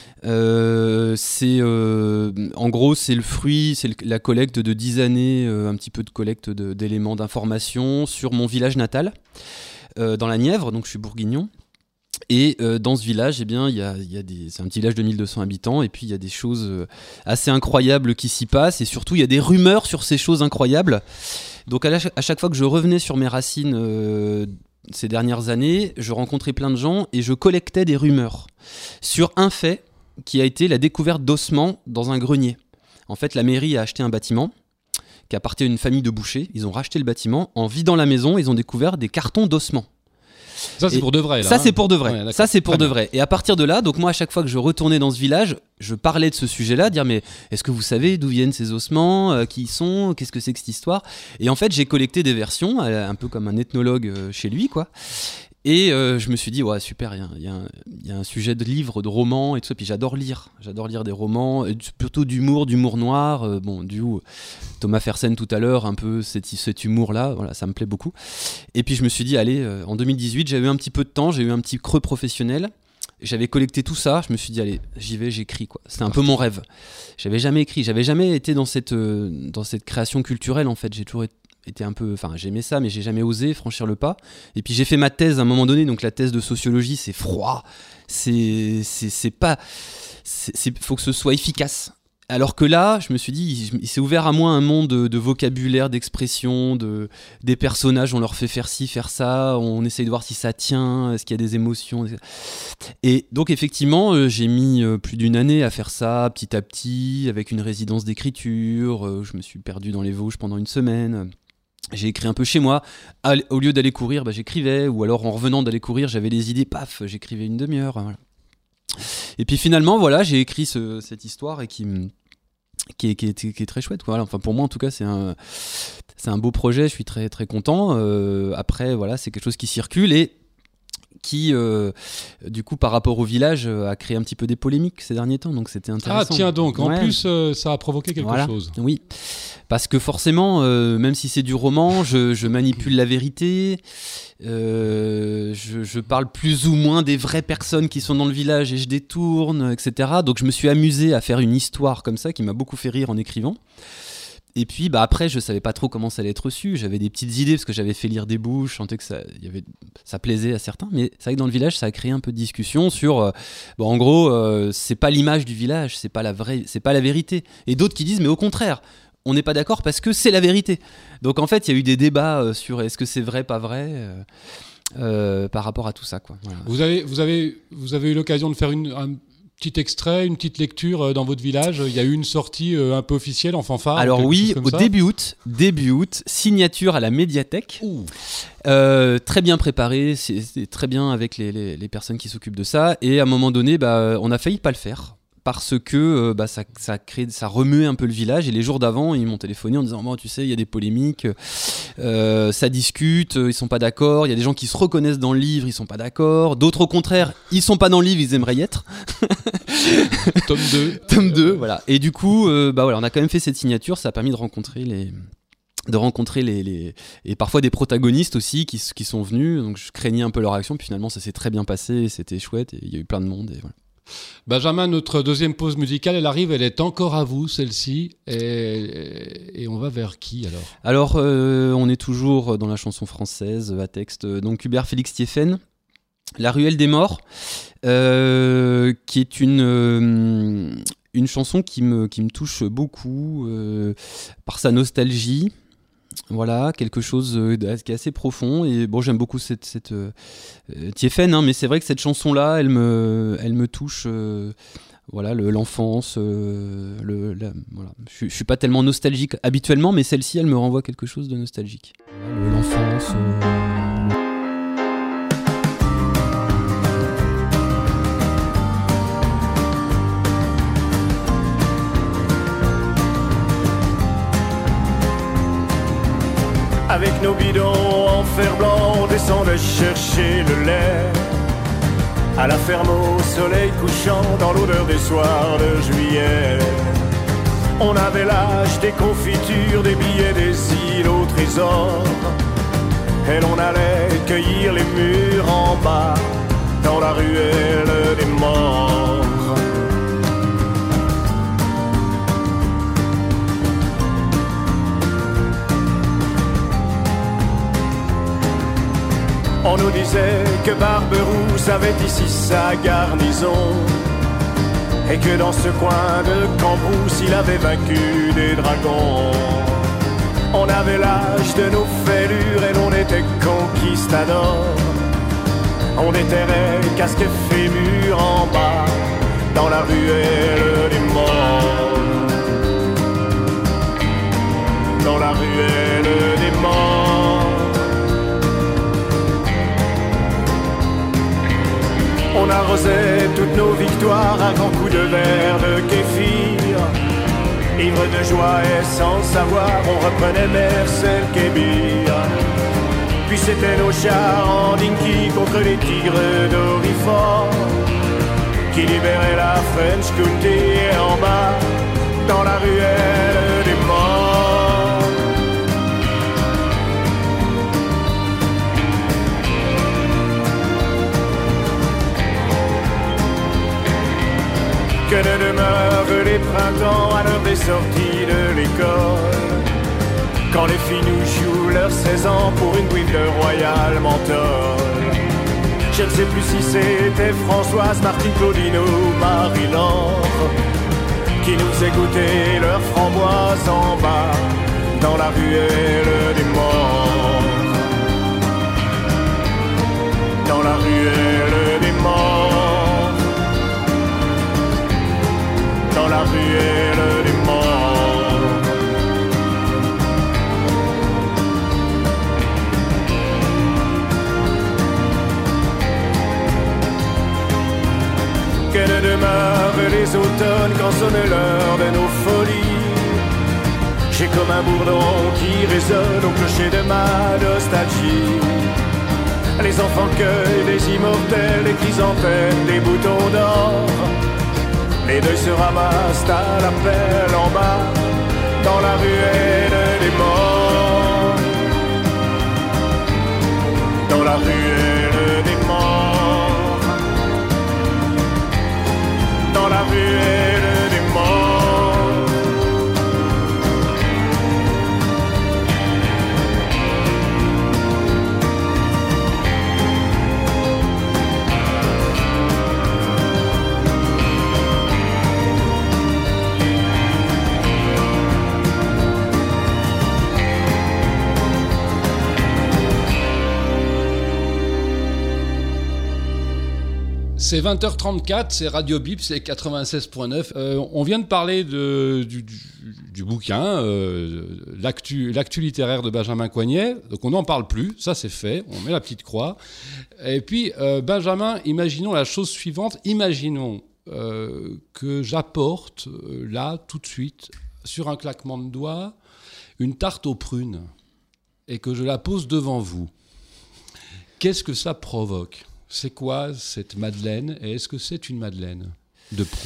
Euh, c'est euh, en gros c'est le fruit, c'est le, la collecte de dix années, euh, un petit peu de collecte de, d'éléments d'information sur mon village natal, euh, dans la Nièvre, donc je suis bourguignon. Et euh, dans ce village, eh bien, y a, y a des, c'est un petit village de mille deux cents habitants, et puis il y a des choses euh, assez incroyables qui s'y passent, et surtout il y a des rumeurs sur ces choses incroyables. Donc à, la, à chaque fois que je revenais sur mes racines euh, ces dernières années, je rencontrais plein de gens, et je collectais des rumeurs sur un fait qui a été la découverte d'ossements dans un grenier. En fait, la mairie a acheté un bâtiment qui appartient à une famille de bouchers. Ils ont racheté le bâtiment. En vidant la maison, ils ont découvert des cartons d'ossements. Ça, c'est et pour de vrai, là. Ça, hein. c'est pour de vrai. Ouais, ça, c'est pour Très de bien. vrai. Et à partir de là, donc moi, à chaque fois que je retournais dans ce village, je parlais de ce sujet-là, dire mais est-ce que vous savez d'où viennent ces ossements, euh, qui ils sont, qu'est-ce que c'est que cette histoire? Et en fait, j'ai collecté des versions, euh, un peu comme un ethnologue euh, chez lui, quoi. Et euh, je me suis dit, ouais, super, il y, y, y a un sujet de livre, de roman et tout ça. Puis j'adore lire, j'adore lire des romans, et plutôt d'humour, d'humour noir. Euh, bon, du coup, Thomas Fersen tout à l'heure, un peu cet, cet humour-là, voilà, ça me plaît beaucoup. Et puis je me suis dit, allez, euh, en deux mille dix-huit, j'avais eu un petit peu de temps, j'ai eu un petit creux professionnel. J'avais collecté tout ça, je me suis dit, allez, j'y vais, j'écris, quoi. C'était un peu mon rêve. J'avais jamais écrit, j'avais jamais été dans cette, euh, dans cette création culturelle, en fait. J'ai toujours été. était un peu, enfin j'aimais ça mais j'ai jamais osé franchir le pas. Et puis j'ai fait ma thèse à un moment donné, donc la thèse de sociologie c'est froid, c'est c'est c'est pas, c'est, c'est faut que ce soit efficace. Alors que là, je me suis dit, il s'est ouvert à moi un monde de, de vocabulaire, d'expression, de, des personnages, on leur fait faire ci, faire ça, on essaye de voir si ça tient, est-ce qu'il y a des émotions. Et donc effectivement, euh, j'ai mis euh, plus d'une année à faire ça, petit à petit, avec une résidence d'écriture, euh, je me suis perdu dans les Vosges pendant une semaine. J'ai écrit un peu chez moi. Au lieu d'aller courir, bah, j'écrivais. Ou alors en revenant d'aller courir, j'avais les idées, paf, j'écrivais une demi-heure. Voilà. Et puis finalement, voilà, j'ai écrit ce, cette histoire et qui, qui, est, qui, est, qui est très chouette. Voilà. Enfin, pour moi, en tout cas, c'est un, c'est un beau projet. Je suis très, très content. Euh, après, voilà, c'est quelque chose qui circule et qui, euh, du coup, par rapport au village, euh, a créé un petit peu des polémiques ces derniers temps. Donc, c'était intéressant. Ah, tiens donc. En ouais. plus, euh, ça a provoqué quelque voilà. chose. Oui. Parce que forcément, euh, même si c'est du roman, je, je manipule la vérité. Euh, je, je parle plus ou moins des vraies personnes qui sont dans le village et je détourne, et cetera. Donc, je me suis amusé à faire une histoire comme ça qui m'a beaucoup fait rire en écrivant. Et puis bah après je savais pas trop comment ça allait être reçu, j'avais des petites idées parce que j'avais fait lire des bouts, je sentais que ça, y avait, ça plaisait à certains, mais c'est vrai que dans le village ça a créé un peu de discussion sur, euh, bon, en gros euh, c'est pas l'image du village, c'est pas la vraie, c'est pas la vérité. Et d'autres qui disent mais au contraire, on n'est pas d'accord parce que c'est la vérité. Donc en fait il y a eu des débats euh, sur est-ce que c'est vrai, pas vrai euh, euh, par rapport à tout ça, quoi. Voilà. Vous avez, vous avez, vous avez eu l'occasion de faire une, un petit extrait, une petite lecture dans votre village. Il y a eu une sortie un peu officielle en fanfare. Alors oui, au ça. début août, début août, signature à la médiathèque. Euh, très bien préparé, c'est, c'est très bien avec les, les, les personnes qui s'occupent de ça. Et à un moment donné, bah, on a failli pas le faire. Parce que euh, bah, ça, ça, crée, ça remuait un peu le village. Et les jours d'avant, ils m'ont téléphoné en disant oh, tu sais, il y a des polémiques, euh, ça discute, ils sont pas d'accord. Il y a des gens qui se reconnaissent dans le livre, ils sont pas d'accord. D'autres, au contraire, ils sont pas dans le livre, ils aimeraient y être. Tome deux. Tome deux, voilà. Et du coup, euh, bah, voilà, on a quand même fait cette signature. Ça a permis de rencontrer les. de rencontrer les, les et parfois des protagonistes aussi qui, qui sont venus. Donc je craignais un peu leur réaction. Puis finalement, ça s'est très bien passé. C'était chouette. Et il y a eu plein de monde. Et voilà. Benjamin, notre deuxième pause musicale, elle arrive, elle est encore à vous, celle-ci. Et, et on va vers qui alors ? Alors, euh, on est toujours dans la chanson française, à texte, donc Hubert Félix Thiéfaine, La Ruelle des Morts, euh, qui est une, euh, une chanson qui me, qui me touche beaucoup euh, par sa nostalgie. Voilà, quelque chose qui est assez profond. Et bon, j'aime beaucoup cette, cette euh, Thiéfaine, hein, mais c'est vrai que cette chanson-là, elle me, elle me touche. Euh, voilà, le, l'enfance. Euh, le, la, voilà. Je, je suis pas tellement nostalgique habituellement, mais celle-ci, elle me renvoie quelque chose de nostalgique. Le, l'enfance. Euh, Avec nos bidons en fer blanc, on descendait chercher le lait. À la ferme au soleil couchant, dans l'odeur des soirs de juillet. On avait l'âge des confitures, des billets, des îles au trésor. Et l'on allait cueillir les mûres en bas, dans la ruelle des morts. On nous disait que Barberousse avait ici sa garnison et que dans ce coin de Cambrousse il avait vaincu des dragons. On avait l'âge de nos fêlures et l'on était conquistadors. On déterrait casque et fémur en bas dans la ruelle des morts. Dans la ruelle des morts. On arrosait toutes nos victoires à grands coups de verre de kéfir. Ivre de joie et sans savoir, on reprenait Mercel Kébir. Puis c'était nos chars en dinky contre les tigres d'Orifort qui libéraient la French County et en bas, dans la ruelle des morts. Que ne demeurent les printemps à l'heure des sorties de l'école, quand les filles nous jouent leurs seize ans pour une bouille de Royal Menthol. Je ne sais plus si c'était Françoise, Martine, Claudine ou Marie-Laure qui nous faisait goûter leurs framboises en bas, dans la ruelle des morts. Dans la ruelle des morts. Dans la ruelle des morts. Que ne demeurent les automnes quand sonne l'heure de nos folies. J'ai comme un bourdon qui résonne au clocher de ma nostalgie. Les enfants cueillent des immortels, des chrysanthèmes, des boutons d'or. Les deuils se ramassent à l'appel en bas, dans la ruelle des morts. Dans la ruelle des morts. Dans la ruelle des morts. C'est vingt heures trente-quatre, c'est Radio Bip, c'est quatre-vingt-seize point neuf. Euh, on vient de parler de, du, du, du bouquin, euh, l'actu, l'actu littéraire de Benjamin Coignet. Donc on n'en parle plus, ça c'est fait, on met la petite croix. Et puis euh, Benjamin, imaginons la chose suivante, imaginons euh, que j'apporte euh, là, tout de suite, sur un claquement de doigts, une tarte aux prunes et que je la pose devant vous. Qu'est-ce que ça provoque ? C'est quoi cette madeleine et est-ce que c'est une madeleine de Proust ?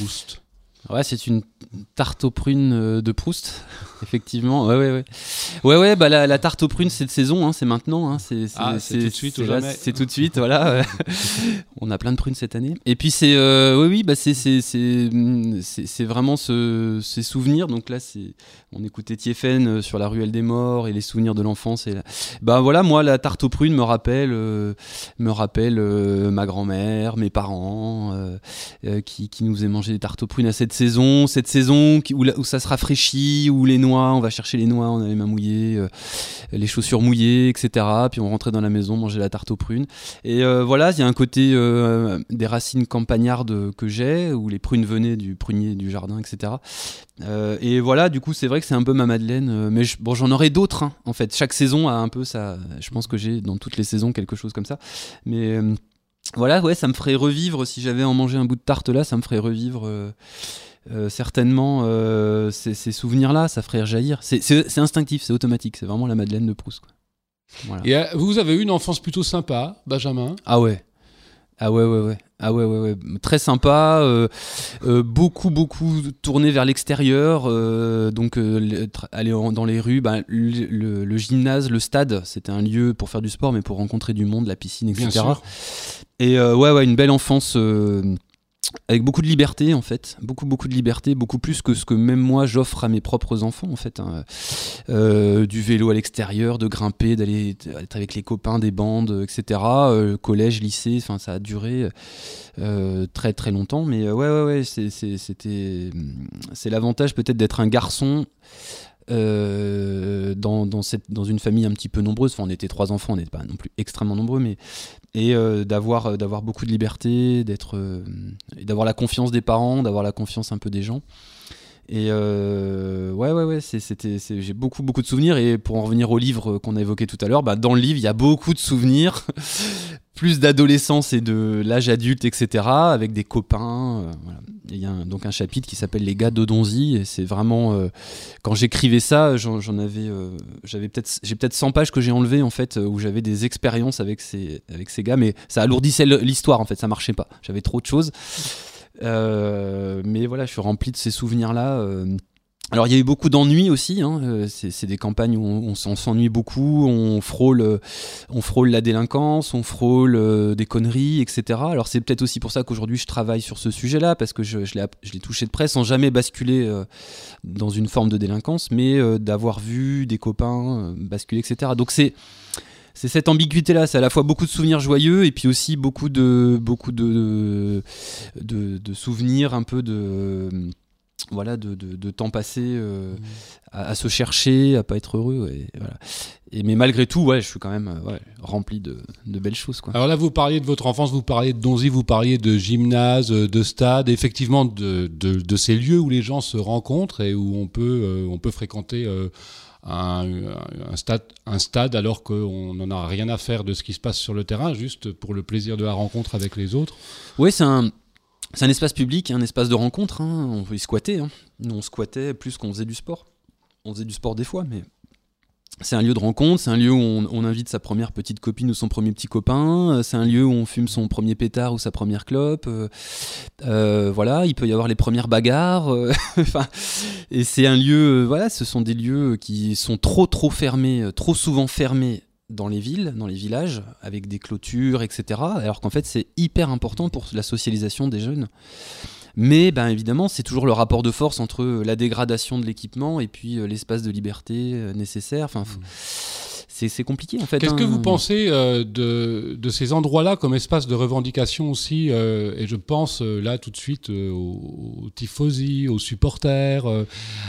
Ouais, c'est une tarte aux prunes de Proust, effectivement. Ouais, ouais, ouais. Ouais, ouais, bah la, la tarte aux prunes, c'est de saison, hein, c'est maintenant. Hein, c'est, c'est, ah, c'est, c'est tout de suite c'est, ou là, jamais. C'est tout de suite, voilà. On a plein de prunes cette année. Et puis c'est, euh, oui, oui, bah c'est, c'est, c'est, c'est, c'est vraiment ce, ces souvenirs. Donc là, c'est, on écoutait Thiéphène sur La Ruelle des Morts et les souvenirs de l'enfance. Et la... bah voilà, moi, la tarte aux prunes me rappelle, euh, me rappelle euh, ma grand-mère, mes parents, euh, euh, qui, qui nous faisaient manger des tartes aux prunes à cette saison, cette saison qui, où, la, où ça se rafraîchit, où les noix, on va chercher les noix, on a les mains mouillées, euh, les chaussures mouillées, et cetera. Puis on rentrait dans la maison, manger la tarte aux prunes. Et euh, voilà, il y a un côté euh, des racines campagnardes que j'ai, où les prunes venaient du prunier du jardin, et cetera. Euh, et voilà, du coup, c'est vrai que c'est un peu ma Madeleine. Euh, mais je, bon, j'en aurai d'autres, hein, en fait. Chaque saison a un peu ça. Je pense que j'ai dans toutes les saisons quelque chose comme ça. Mais euh, voilà, ouais, ça me ferait revivre, si j'avais à en manger un bout de tarte là, ça me ferait revivre euh, euh, certainement euh, ces, ces souvenirs-là, ça ferait rejaillir. C'est, c'est, c'est instinctif, c'est automatique, c'est vraiment la Madeleine de Proust, quoi. Voilà. Et euh, vous avez eu une enfance plutôt sympa, Benjamin? Ah ouais. Ah ouais, ouais, ouais. Ah ouais, ouais, ouais. Très sympa. Euh, euh, beaucoup, beaucoup tourné vers l'extérieur. Euh, donc, euh, le, tra- aller en, dans les rues. Bah, le, le, le gymnase, le stade, c'était un lieu pour faire du sport, mais pour rencontrer du monde, la piscine, et cetera. Bien sûr. Et euh, ouais, ouais, une belle enfance euh, avec beaucoup de liberté, en fait. Beaucoup, beaucoup de liberté. Beaucoup plus que ce que même moi, j'offre à mes propres enfants, en fait. Hein. Euh, du vélo à l'extérieur, de grimper, d'aller être avec les copains, des bandes, et cetera. Euh, collège, lycée, enfin, ça a duré euh, très, très longtemps. Mais euh, ouais, ouais, ouais, c'est, c'est, c'était... c'est l'avantage peut-être d'être un garçon euh, dans, dans, cette, dans une famille un petit peu nombreuse. Enfin, on était trois enfants, on n'était pas non plus extrêmement nombreux, mais... Et euh, d'avoir, d'avoir beaucoup de liberté, d'être, euh, et d'avoir la confiance des parents, d'avoir la confiance un peu des gens. Et euh, ouais, ouais, ouais, c'est, c'était, c'est, j'ai beaucoup, beaucoup de souvenirs. Et pour en revenir au livre qu'on a évoqué tout à l'heure, bah, dans le livre, il y a beaucoup de souvenirs, plus d'adolescence et de l'âge adulte, et cetera, avec des copains. Euh, voilà. Il y a un, donc un chapitre qui s'appelle Les gars d'Odonzy. Et c'est vraiment... Euh, quand j'écrivais ça, j'en, j'en avais... Euh, j'avais peut-être, j'ai peut-être cent pages que j'ai enlevées, en fait, où j'avais des expériences avec ces, avec ces gars. Mais ça alourdissait l'histoire, en fait. Ça marchait pas. J'avais trop de choses. Euh, mais voilà, je suis rempli de ces souvenirs-là. Euh, alors il y a eu beaucoup d'ennuis aussi, hein. euh, c'est, c'est des campagnes où on, on, on s'ennuie beaucoup, on frôle, euh, on frôle la délinquance, on frôle euh, des conneries, et cetera. Alors c'est peut-être aussi pour ça qu'aujourd'hui je travaille sur ce sujet-là, parce que je, je, l'ai, je l'ai touché de près sans jamais basculer euh, dans une forme de délinquance, mais euh, d'avoir vu des copains euh, basculer, et cetera. Donc c'est... C'est cette ambiguïté-là, c'est à la fois beaucoup de souvenirs joyeux et puis aussi beaucoup de, beaucoup de, de, de souvenirs un peu de, voilà, de, de, de temps passé euh, à, à se chercher, à pas être heureux. Et, voilà. Et, mais malgré tout, ouais, je suis quand même ouais, rempli de, de belles choses, quoi. Alors là, vous parliez de votre enfance, vous parliez de Donzy, vous parliez de gymnase, de stade, effectivement de, de, de ces lieux où les gens se rencontrent et où on peut, euh, on peut fréquenter... Euh, Un, un, stade, un stade alors qu'on n'en a rien à faire de ce qui se passe sur le terrain, juste pour le plaisir de la rencontre avec les autres. Oui, c'est un, c'est un espace public, un espace de rencontre, hein. On peut y squatter, hein. Nous on squattait plus qu'on faisait du sport. On faisait du sport des fois, mais c'est un lieu de rencontre, c'est un lieu où on, on invite sa première petite copine ou son premier petit copain, c'est un lieu où on fume son premier pétard ou sa première clope, euh, euh, voilà, il peut y avoir les premières bagarres, euh, et c'est un lieu, euh, voilà, ce sont des lieux qui sont trop trop fermés, trop souvent fermés dans les villes, dans les villages, avec des clôtures, et cetera, alors qu'en fait c'est hyper important pour la socialisation des jeunes. Mais ben, évidemment, c'est toujours le rapport de force entre la dégradation de l'équipement et puis euh, l'espace de liberté euh, nécessaire. Enfin, f- c'est, c'est compliqué en fait. Qu'est-ce hein. que vous pensez euh, de, de ces endroits-là comme espace de revendication aussi euh, et je pense euh, là tout de suite euh, aux, aux tifosi, aux supporters, euh,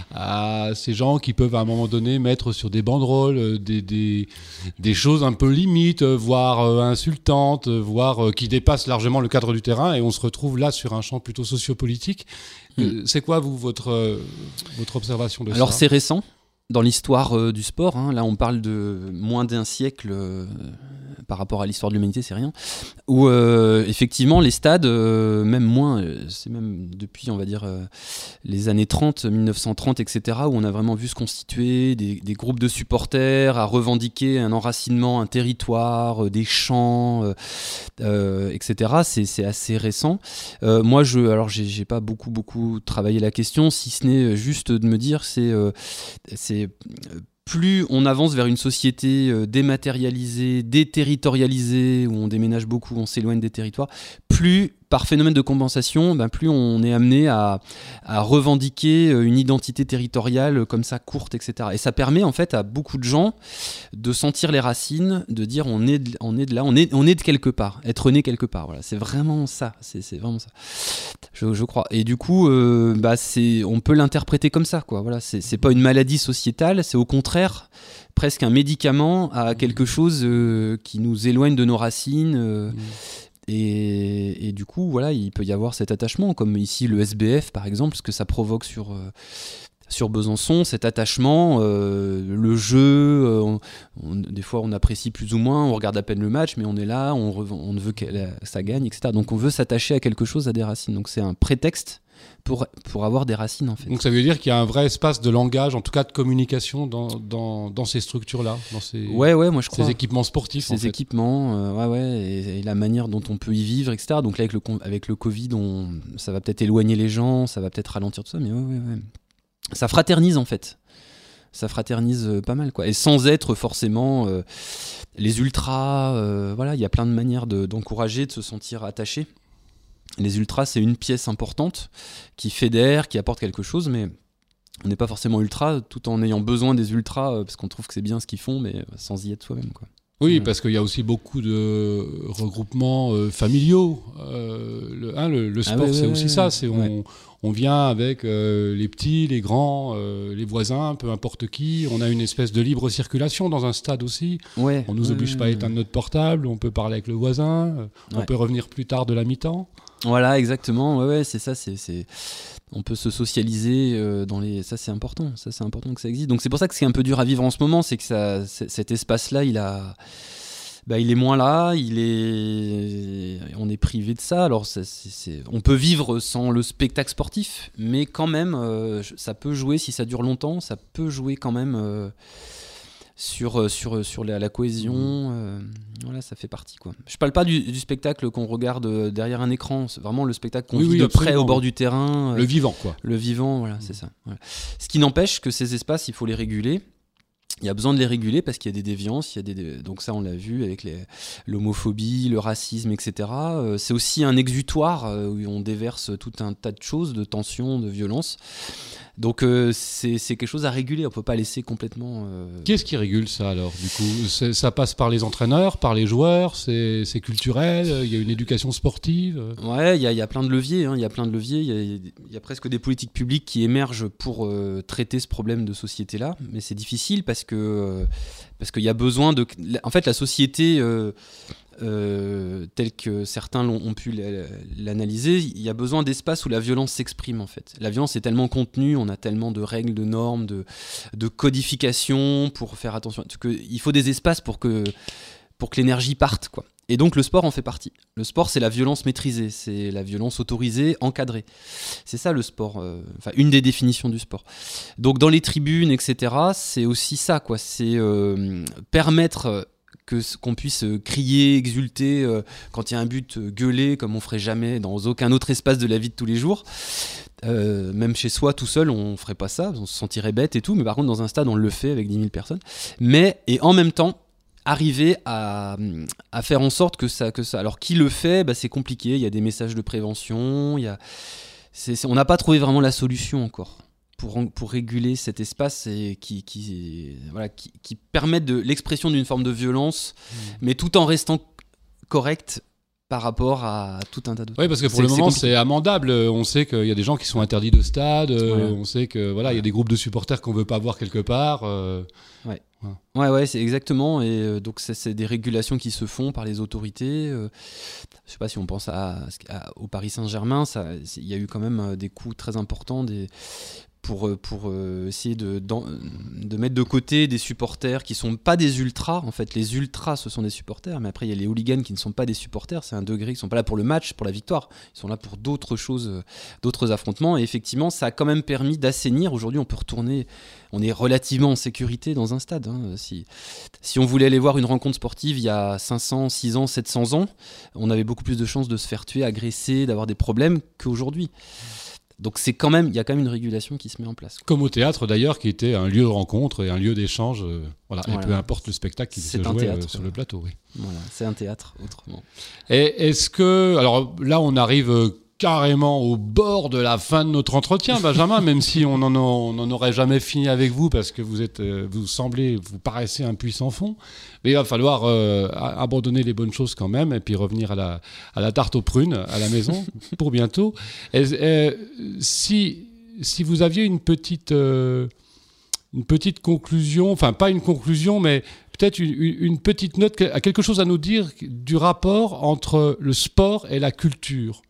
à ces gens qui peuvent à un moment donné mettre sur des banderoles euh, des, des, des choses un peu limites, euh, voire euh, insultantes, euh, voire euh, qui dépassent largement le cadre du terrain et on se retrouve là sur un champ plutôt sociopolitique. Mmh. Euh, c'est quoi vous votre, euh, votre observation de Alors, ça ? Alors c'est récent. dans l'histoire euh, du sport, hein, là on parle de moins d'un siècle euh, par rapport à l'histoire de l'humanité, c'est rien, où euh, effectivement les stades, euh, même moins, euh, c'est même depuis on va dire euh, les années trente, mille neuf cent trente, et cetera, où on a vraiment vu se constituer des, des groupes de supporters à revendiquer un enracinement, un territoire, euh, des chants, euh, euh, et cetera. C'est, c'est assez récent. Euh, moi, je, alors j'ai, j'ai pas beaucoup beaucoup travaillé la question, si ce n'est juste de me dire, c'est, euh, c'est plus on avance vers une société euh, dématérialisée, déterritorialisée, où on déménage beaucoup, on s'éloigne des territoires, plus par phénomène de compensation, ben plus on est amené à, à revendiquer une identité territoriale comme ça, courte, et cetera. Et ça permet en fait à beaucoup de gens de sentir les racines, de dire on est de, on est de là, on est, on est de quelque part, être né quelque part. Voilà, c'est vraiment ça, c'est, c'est vraiment ça, je, je crois. Et du coup, euh, bah c'est, on peut l'interpréter comme ça, quoi. Voilà, c'est, c'est pas une maladie sociétale, c'est au contraire presque un médicament à quelque chose euh, qui nous éloigne de nos racines. Euh, mmh. Et, et du coup, voilà, il peut y avoir cet attachement, comme ici le S B F par exemple, ce que ça provoque sur, euh, sur Besançon, cet attachement, euh, le jeu, euh, on, on, des fois on apprécie plus ou moins, on regarde à peine le match, mais on est là, on, re, on veut que ça gagne, et cetera. Donc on veut s'attacher à quelque chose, à des racines. Donc c'est un prétexte pour, pour avoir des racines en fait. Donc ça veut dire qu'il y a un vrai espace de langage, en tout cas de communication dans, dans, dans ces structures-là, dans ces, ouais, ouais, moi je crois. Ces équipements sportifs. Ces en fait. équipements, euh, ouais, ouais, et, et la manière dont on peut y vivre, et cetera. Donc là avec le, avec le Covid, on, ça va peut-être éloigner les gens, ça va peut-être ralentir tout ça, mais ouais, ouais, ouais. Ça fraternise en fait. Ça fraternise euh, pas mal, quoi. Et sans être forcément euh, les ultras, euh, voilà, il y a plein de manières de, d'encourager, de se sentir attaché. Les ultras, c'est une pièce importante qui fédère, qui apporte quelque chose, mais on n'est pas forcément ultra tout en ayant besoin des ultras parce qu'on trouve que c'est bien ce qu'ils font, mais sans y être soi-même, quoi. Oui, parce qu'il y a aussi beaucoup de regroupements euh, familiaux. Euh, le, hein, le, le sport, ah ouais, c'est ouais, aussi ouais, ça. C'est ouais. on, on vient avec euh, les petits, les grands, euh, les voisins, peu importe qui. On a une espèce de libre circulation dans un stade aussi. Ouais, on ne nous ouais, oblige ouais, pas à ouais. éteindre notre portable. On peut parler avec le voisin. Euh, on ouais. peut revenir plus tard de la mi-temps. Voilà, exactement. Ouais, ouais, c'est ça. C'est, c'est... On peut se socialiser euh, dans les. Ça, c'est important. Ça, c'est important que ça existe. Donc, c'est pour ça que c'est un peu dur à vivre en ce moment. C'est que ça, c'est, cet espace-là, il a. Bah, il est moins là, il est... on est privé de ça. Alors, ça, c'est, c'est... on peut vivre sans le spectacle sportif, mais quand même, euh, ça peut jouer, si ça dure longtemps, ça peut jouer quand même euh, sur, sur, sur la, la cohésion. Euh, voilà, ça fait partie, quoi. Je parle pas du, du spectacle qu'on regarde derrière un écran, c'est vraiment le spectacle qu'on oui, vit oui, de absolument. près au bord du terrain. Le vivant, quoi. Le vivant, voilà, c'est ça. Voilà. Ce qui n'empêche que ces espaces, il faut les réguler. Il y a besoin de les réguler parce qu'il y a des déviances, il y a des, donc ça on l'a vu avec les, l'homophobie, le racisme, et cetera. Euh, c'est aussi un exutoire euh, où on déverse tout un tas de choses, de tensions, de violences. Donc euh, c'est, c'est quelque chose à réguler, on ne peut pas laisser complètement... Euh... Qu'est-ce qui régule ça alors du coup c'est, ça passe par les entraîneurs, par les joueurs, c'est, c'est culturel, il y a une éducation sportive. Ouais, il y, y a plein de leviers, hein, il y a plein de leviers, il y, y a presque des politiques publiques qui émergent pour euh, traiter ce problème de société-là, mais c'est difficile parce que euh, parce qu'il y a besoin de... En fait, la société... Euh, Euh, tel que certains l'ont, ont pu l'analyser, il y a besoin d'espace où la violence s'exprime en fait. La violence est tellement contenue, on a tellement de règles, de normes, de, de codification pour faire attention. Que, il faut des espaces pour que, pour que l'énergie parte, quoi. Et donc le sport en fait partie. Le sport, c'est la violence maîtrisée, c'est la violence autorisée, encadrée. C'est ça le sport, euh, enfin une des définitions du sport. Donc dans les tribunes, et cetera, c'est aussi ça, quoi. C'est euh, permettre... Que, qu'on puisse crier, exulter euh, quand il y a un but, euh, gueuler comme on ferait jamais dans aucun autre espace de la vie de tous les jours. Euh, même chez soi, tout seul, on ferait pas ça, on se sentirait bête et tout, mais par contre dans un stade, on le fait avec dix mille personnes. Mais, et en même temps, arriver à, à faire en sorte que ça, que ça... Alors qui le fait, bah, c'est compliqué, il y a des messages de prévention, il y a... c'est, c'est... on n'a pas trouvé vraiment la solution encore. Pour, pour réguler cet espace et qui, qui, voilà, qui, qui permettent de l'expression d'une forme de violence, mmh. mais tout en restant correct par rapport à tout un tas d'autres. Oui, parce que pour c'est, le moment, c'est, c'est amendable. On sait qu'il y a des gens qui sont interdits de stade. Ouais. On sait que voilà, il y a des groupes de supporters qu'on veut pas voir quelque part. Euh... Ouais. Ouais. ouais, ouais, c'est exactement. Et euh, donc, c'est, c'est des régulations qui se font par les autorités. Euh, je sais pas si on pense à, à, au Paris Saint-Germain, il y a eu quand même euh, des coups très importants, des pour, pour euh, essayer de, dans, de mettre de côté des supporters qui ne sont pas des ultras. En fait, les ultras, ce sont des supporters, mais après, il y a les hooligans qui ne sont pas des supporters. C'est un degré, ils ne sont pas là pour le match, pour la victoire. Ils sont là pour d'autres choses, euh, d'autres affrontements. Et effectivement, ça a quand même permis d'assainir. Aujourd'hui, on peut retourner, on est relativement en sécurité dans un stade. Hein. Si, si on voulait aller voir une rencontre sportive il y a cinq cents, six cents, sept cents ans, on avait beaucoup plus de chances de se faire tuer, agresser, d'avoir des problèmes qu'aujourd'hui. Donc c'est quand même, il y a quand même une régulation qui se met en place. Comme au théâtre d'ailleurs, qui était un lieu de rencontre et un lieu d'échange, euh, voilà. voilà. Et peu importe le spectacle qui se jouait euh, sur le plateau. Oui. Voilà, c'est un théâtre autrement. Et est-ce que, alors là on arrive euh, carrément au bord de la fin de notre entretien, Benjamin, même si on n'en aurait jamais fini avec vous parce que vous êtes, euh, vous semblez, vous paraissez un puissant fond. Mais il va falloir euh, abandonner les bonnes choses quand même et puis revenir à la, à la tarte aux prunes à la maison pour bientôt. Et, et, si, si vous aviez une petite, euh, une petite conclusion, enfin pas une conclusion, mais peut-être une, une petite note, quelque chose à nous dire du rapport entre le sport et la culture.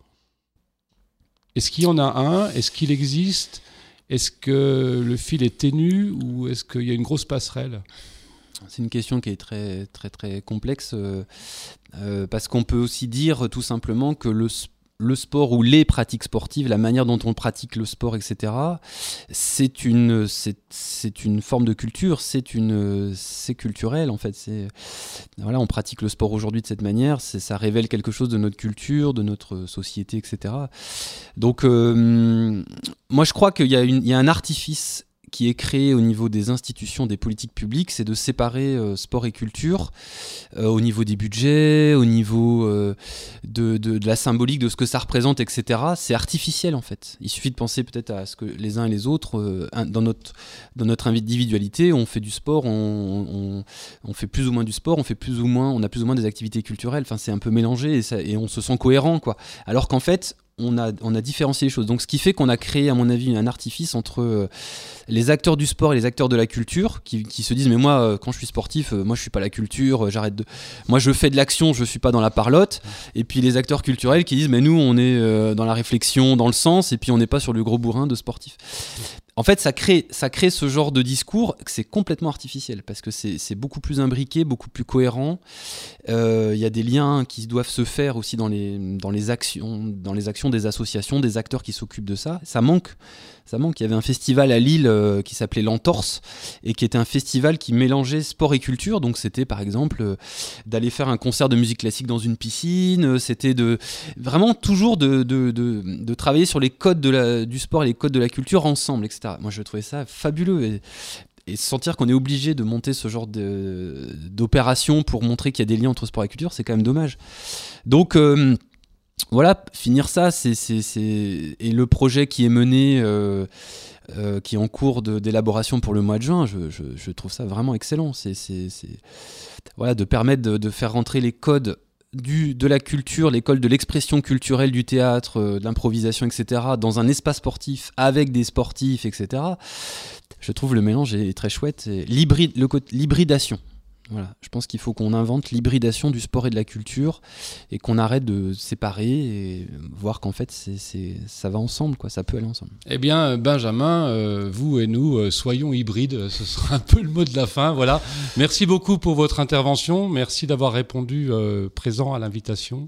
Est-ce qu'il y en a un? Est-ce qu'il existe? Est-ce que le fil est ténu ou est-ce qu'il y a une grosse passerelle? C'est une question qui est très, très, très complexe euh, euh, parce qu'on peut aussi dire tout simplement que le, le sport ou les pratiques sportives, la manière dont on pratique le sport, et cetera, c'est une, c'est, c'est une forme de culture, c'est, une, c'est culturel en fait. C'est, voilà, on pratique le sport aujourd'hui de cette manière, c'est, ça révèle quelque chose de notre culture, de notre société, et cetera. Donc, euh, moi je crois qu'il y a, une, il y a un artifice qui est créé au niveau des institutions, des politiques publiques, c'est de séparer euh, sport et culture euh, au niveau des budgets, au niveau euh, de, de, de la symbolique, de ce que ça représente, et cetera. C'est artificiel en fait. Il suffit de penser peut-être à ce que les uns et les autres, euh, dans, notre, dans notre individualité, on fait du sport, on, on, on fait plus ou moins du sport, on fait plus ou moins, on a plus ou moins des activités culturelles. Enfin, c'est un peu mélangé et, ça, et on se sent cohérent, quoi. Alors qu'en fait, On a, on a différencié les choses. Donc, ce qui fait qu'on a créé, à mon avis, un artifice entre euh, les acteurs du sport et les acteurs de la culture qui, qui se disent mais moi, euh, quand je suis sportif, euh, moi, je suis pas la culture, euh, j'arrête de. Moi, je fais de l'action, je suis pas dans la parlotte. Et puis les acteurs culturels qui disent mais nous, on est euh, dans la réflexion, dans le sens, et puis on n'est pas sur le gros bourrin de sportif. En fait, ça crée, ça crée ce genre de discours que c'est complètement artificiel parce que c'est, c'est beaucoup plus imbriqué, beaucoup plus cohérent. Il euh, y a des liens qui doivent se faire aussi dans les, dans les actions, dans les actions des associations, des acteurs qui s'occupent de ça. Ça manque. Ça manque. Il y avait un festival à Lille euh, qui s'appelait l'Entorse et qui était un festival qui mélangeait sport et culture. Donc c'était par exemple euh, d'aller faire un concert de musique classique dans une piscine. C'était de vraiment toujours de, de, de, de travailler sur les codes de la, du sport et les codes de la culture ensemble, et cetera. Moi je trouvais ça fabuleux. Et, et sentir qu'on est obligé de monter ce genre de, d'opération pour montrer qu'il y a des liens entre sport et culture, c'est quand même dommage. Donc euh, voilà, finir ça, c'est, c'est, c'est... et le projet qui est mené, euh, euh, qui est en cours de, d'élaboration pour le mois de juin, je, je, je trouve ça vraiment excellent. C'est, c'est, c'est... Voilà, de permettre de, de faire rentrer les codes du, de la culture, l'école de l'expression culturelle du théâtre, euh, de l'improvisation, et cetera, dans un espace sportif avec des sportifs, et cetera. Je trouve le mélange est très chouette. Et l'hybride, le côté, l'hybridation. Voilà. Je pense qu'il faut qu'on invente l'hybridation du sport et de la culture et qu'on arrête de séparer et voir qu'en fait c'est, c'est, ça va ensemble, quoi. Ça peut aller ensemble. Eh bien Benjamin, euh, vous et nous, euh, soyons hybrides, ce sera un peu le mot de la fin. Voilà. Merci beaucoup pour votre intervention, merci d'avoir répondu euh, présent à l'invitation.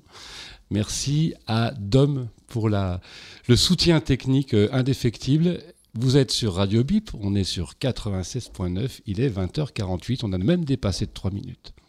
Merci à Dom pour la, le soutien technique euh, indéfectible. Vous êtes sur Radio Bip, on est sur quatre-vingt-seize point neuf, il est vingt heures quarante-huit, on a même dépassé de trois minutes.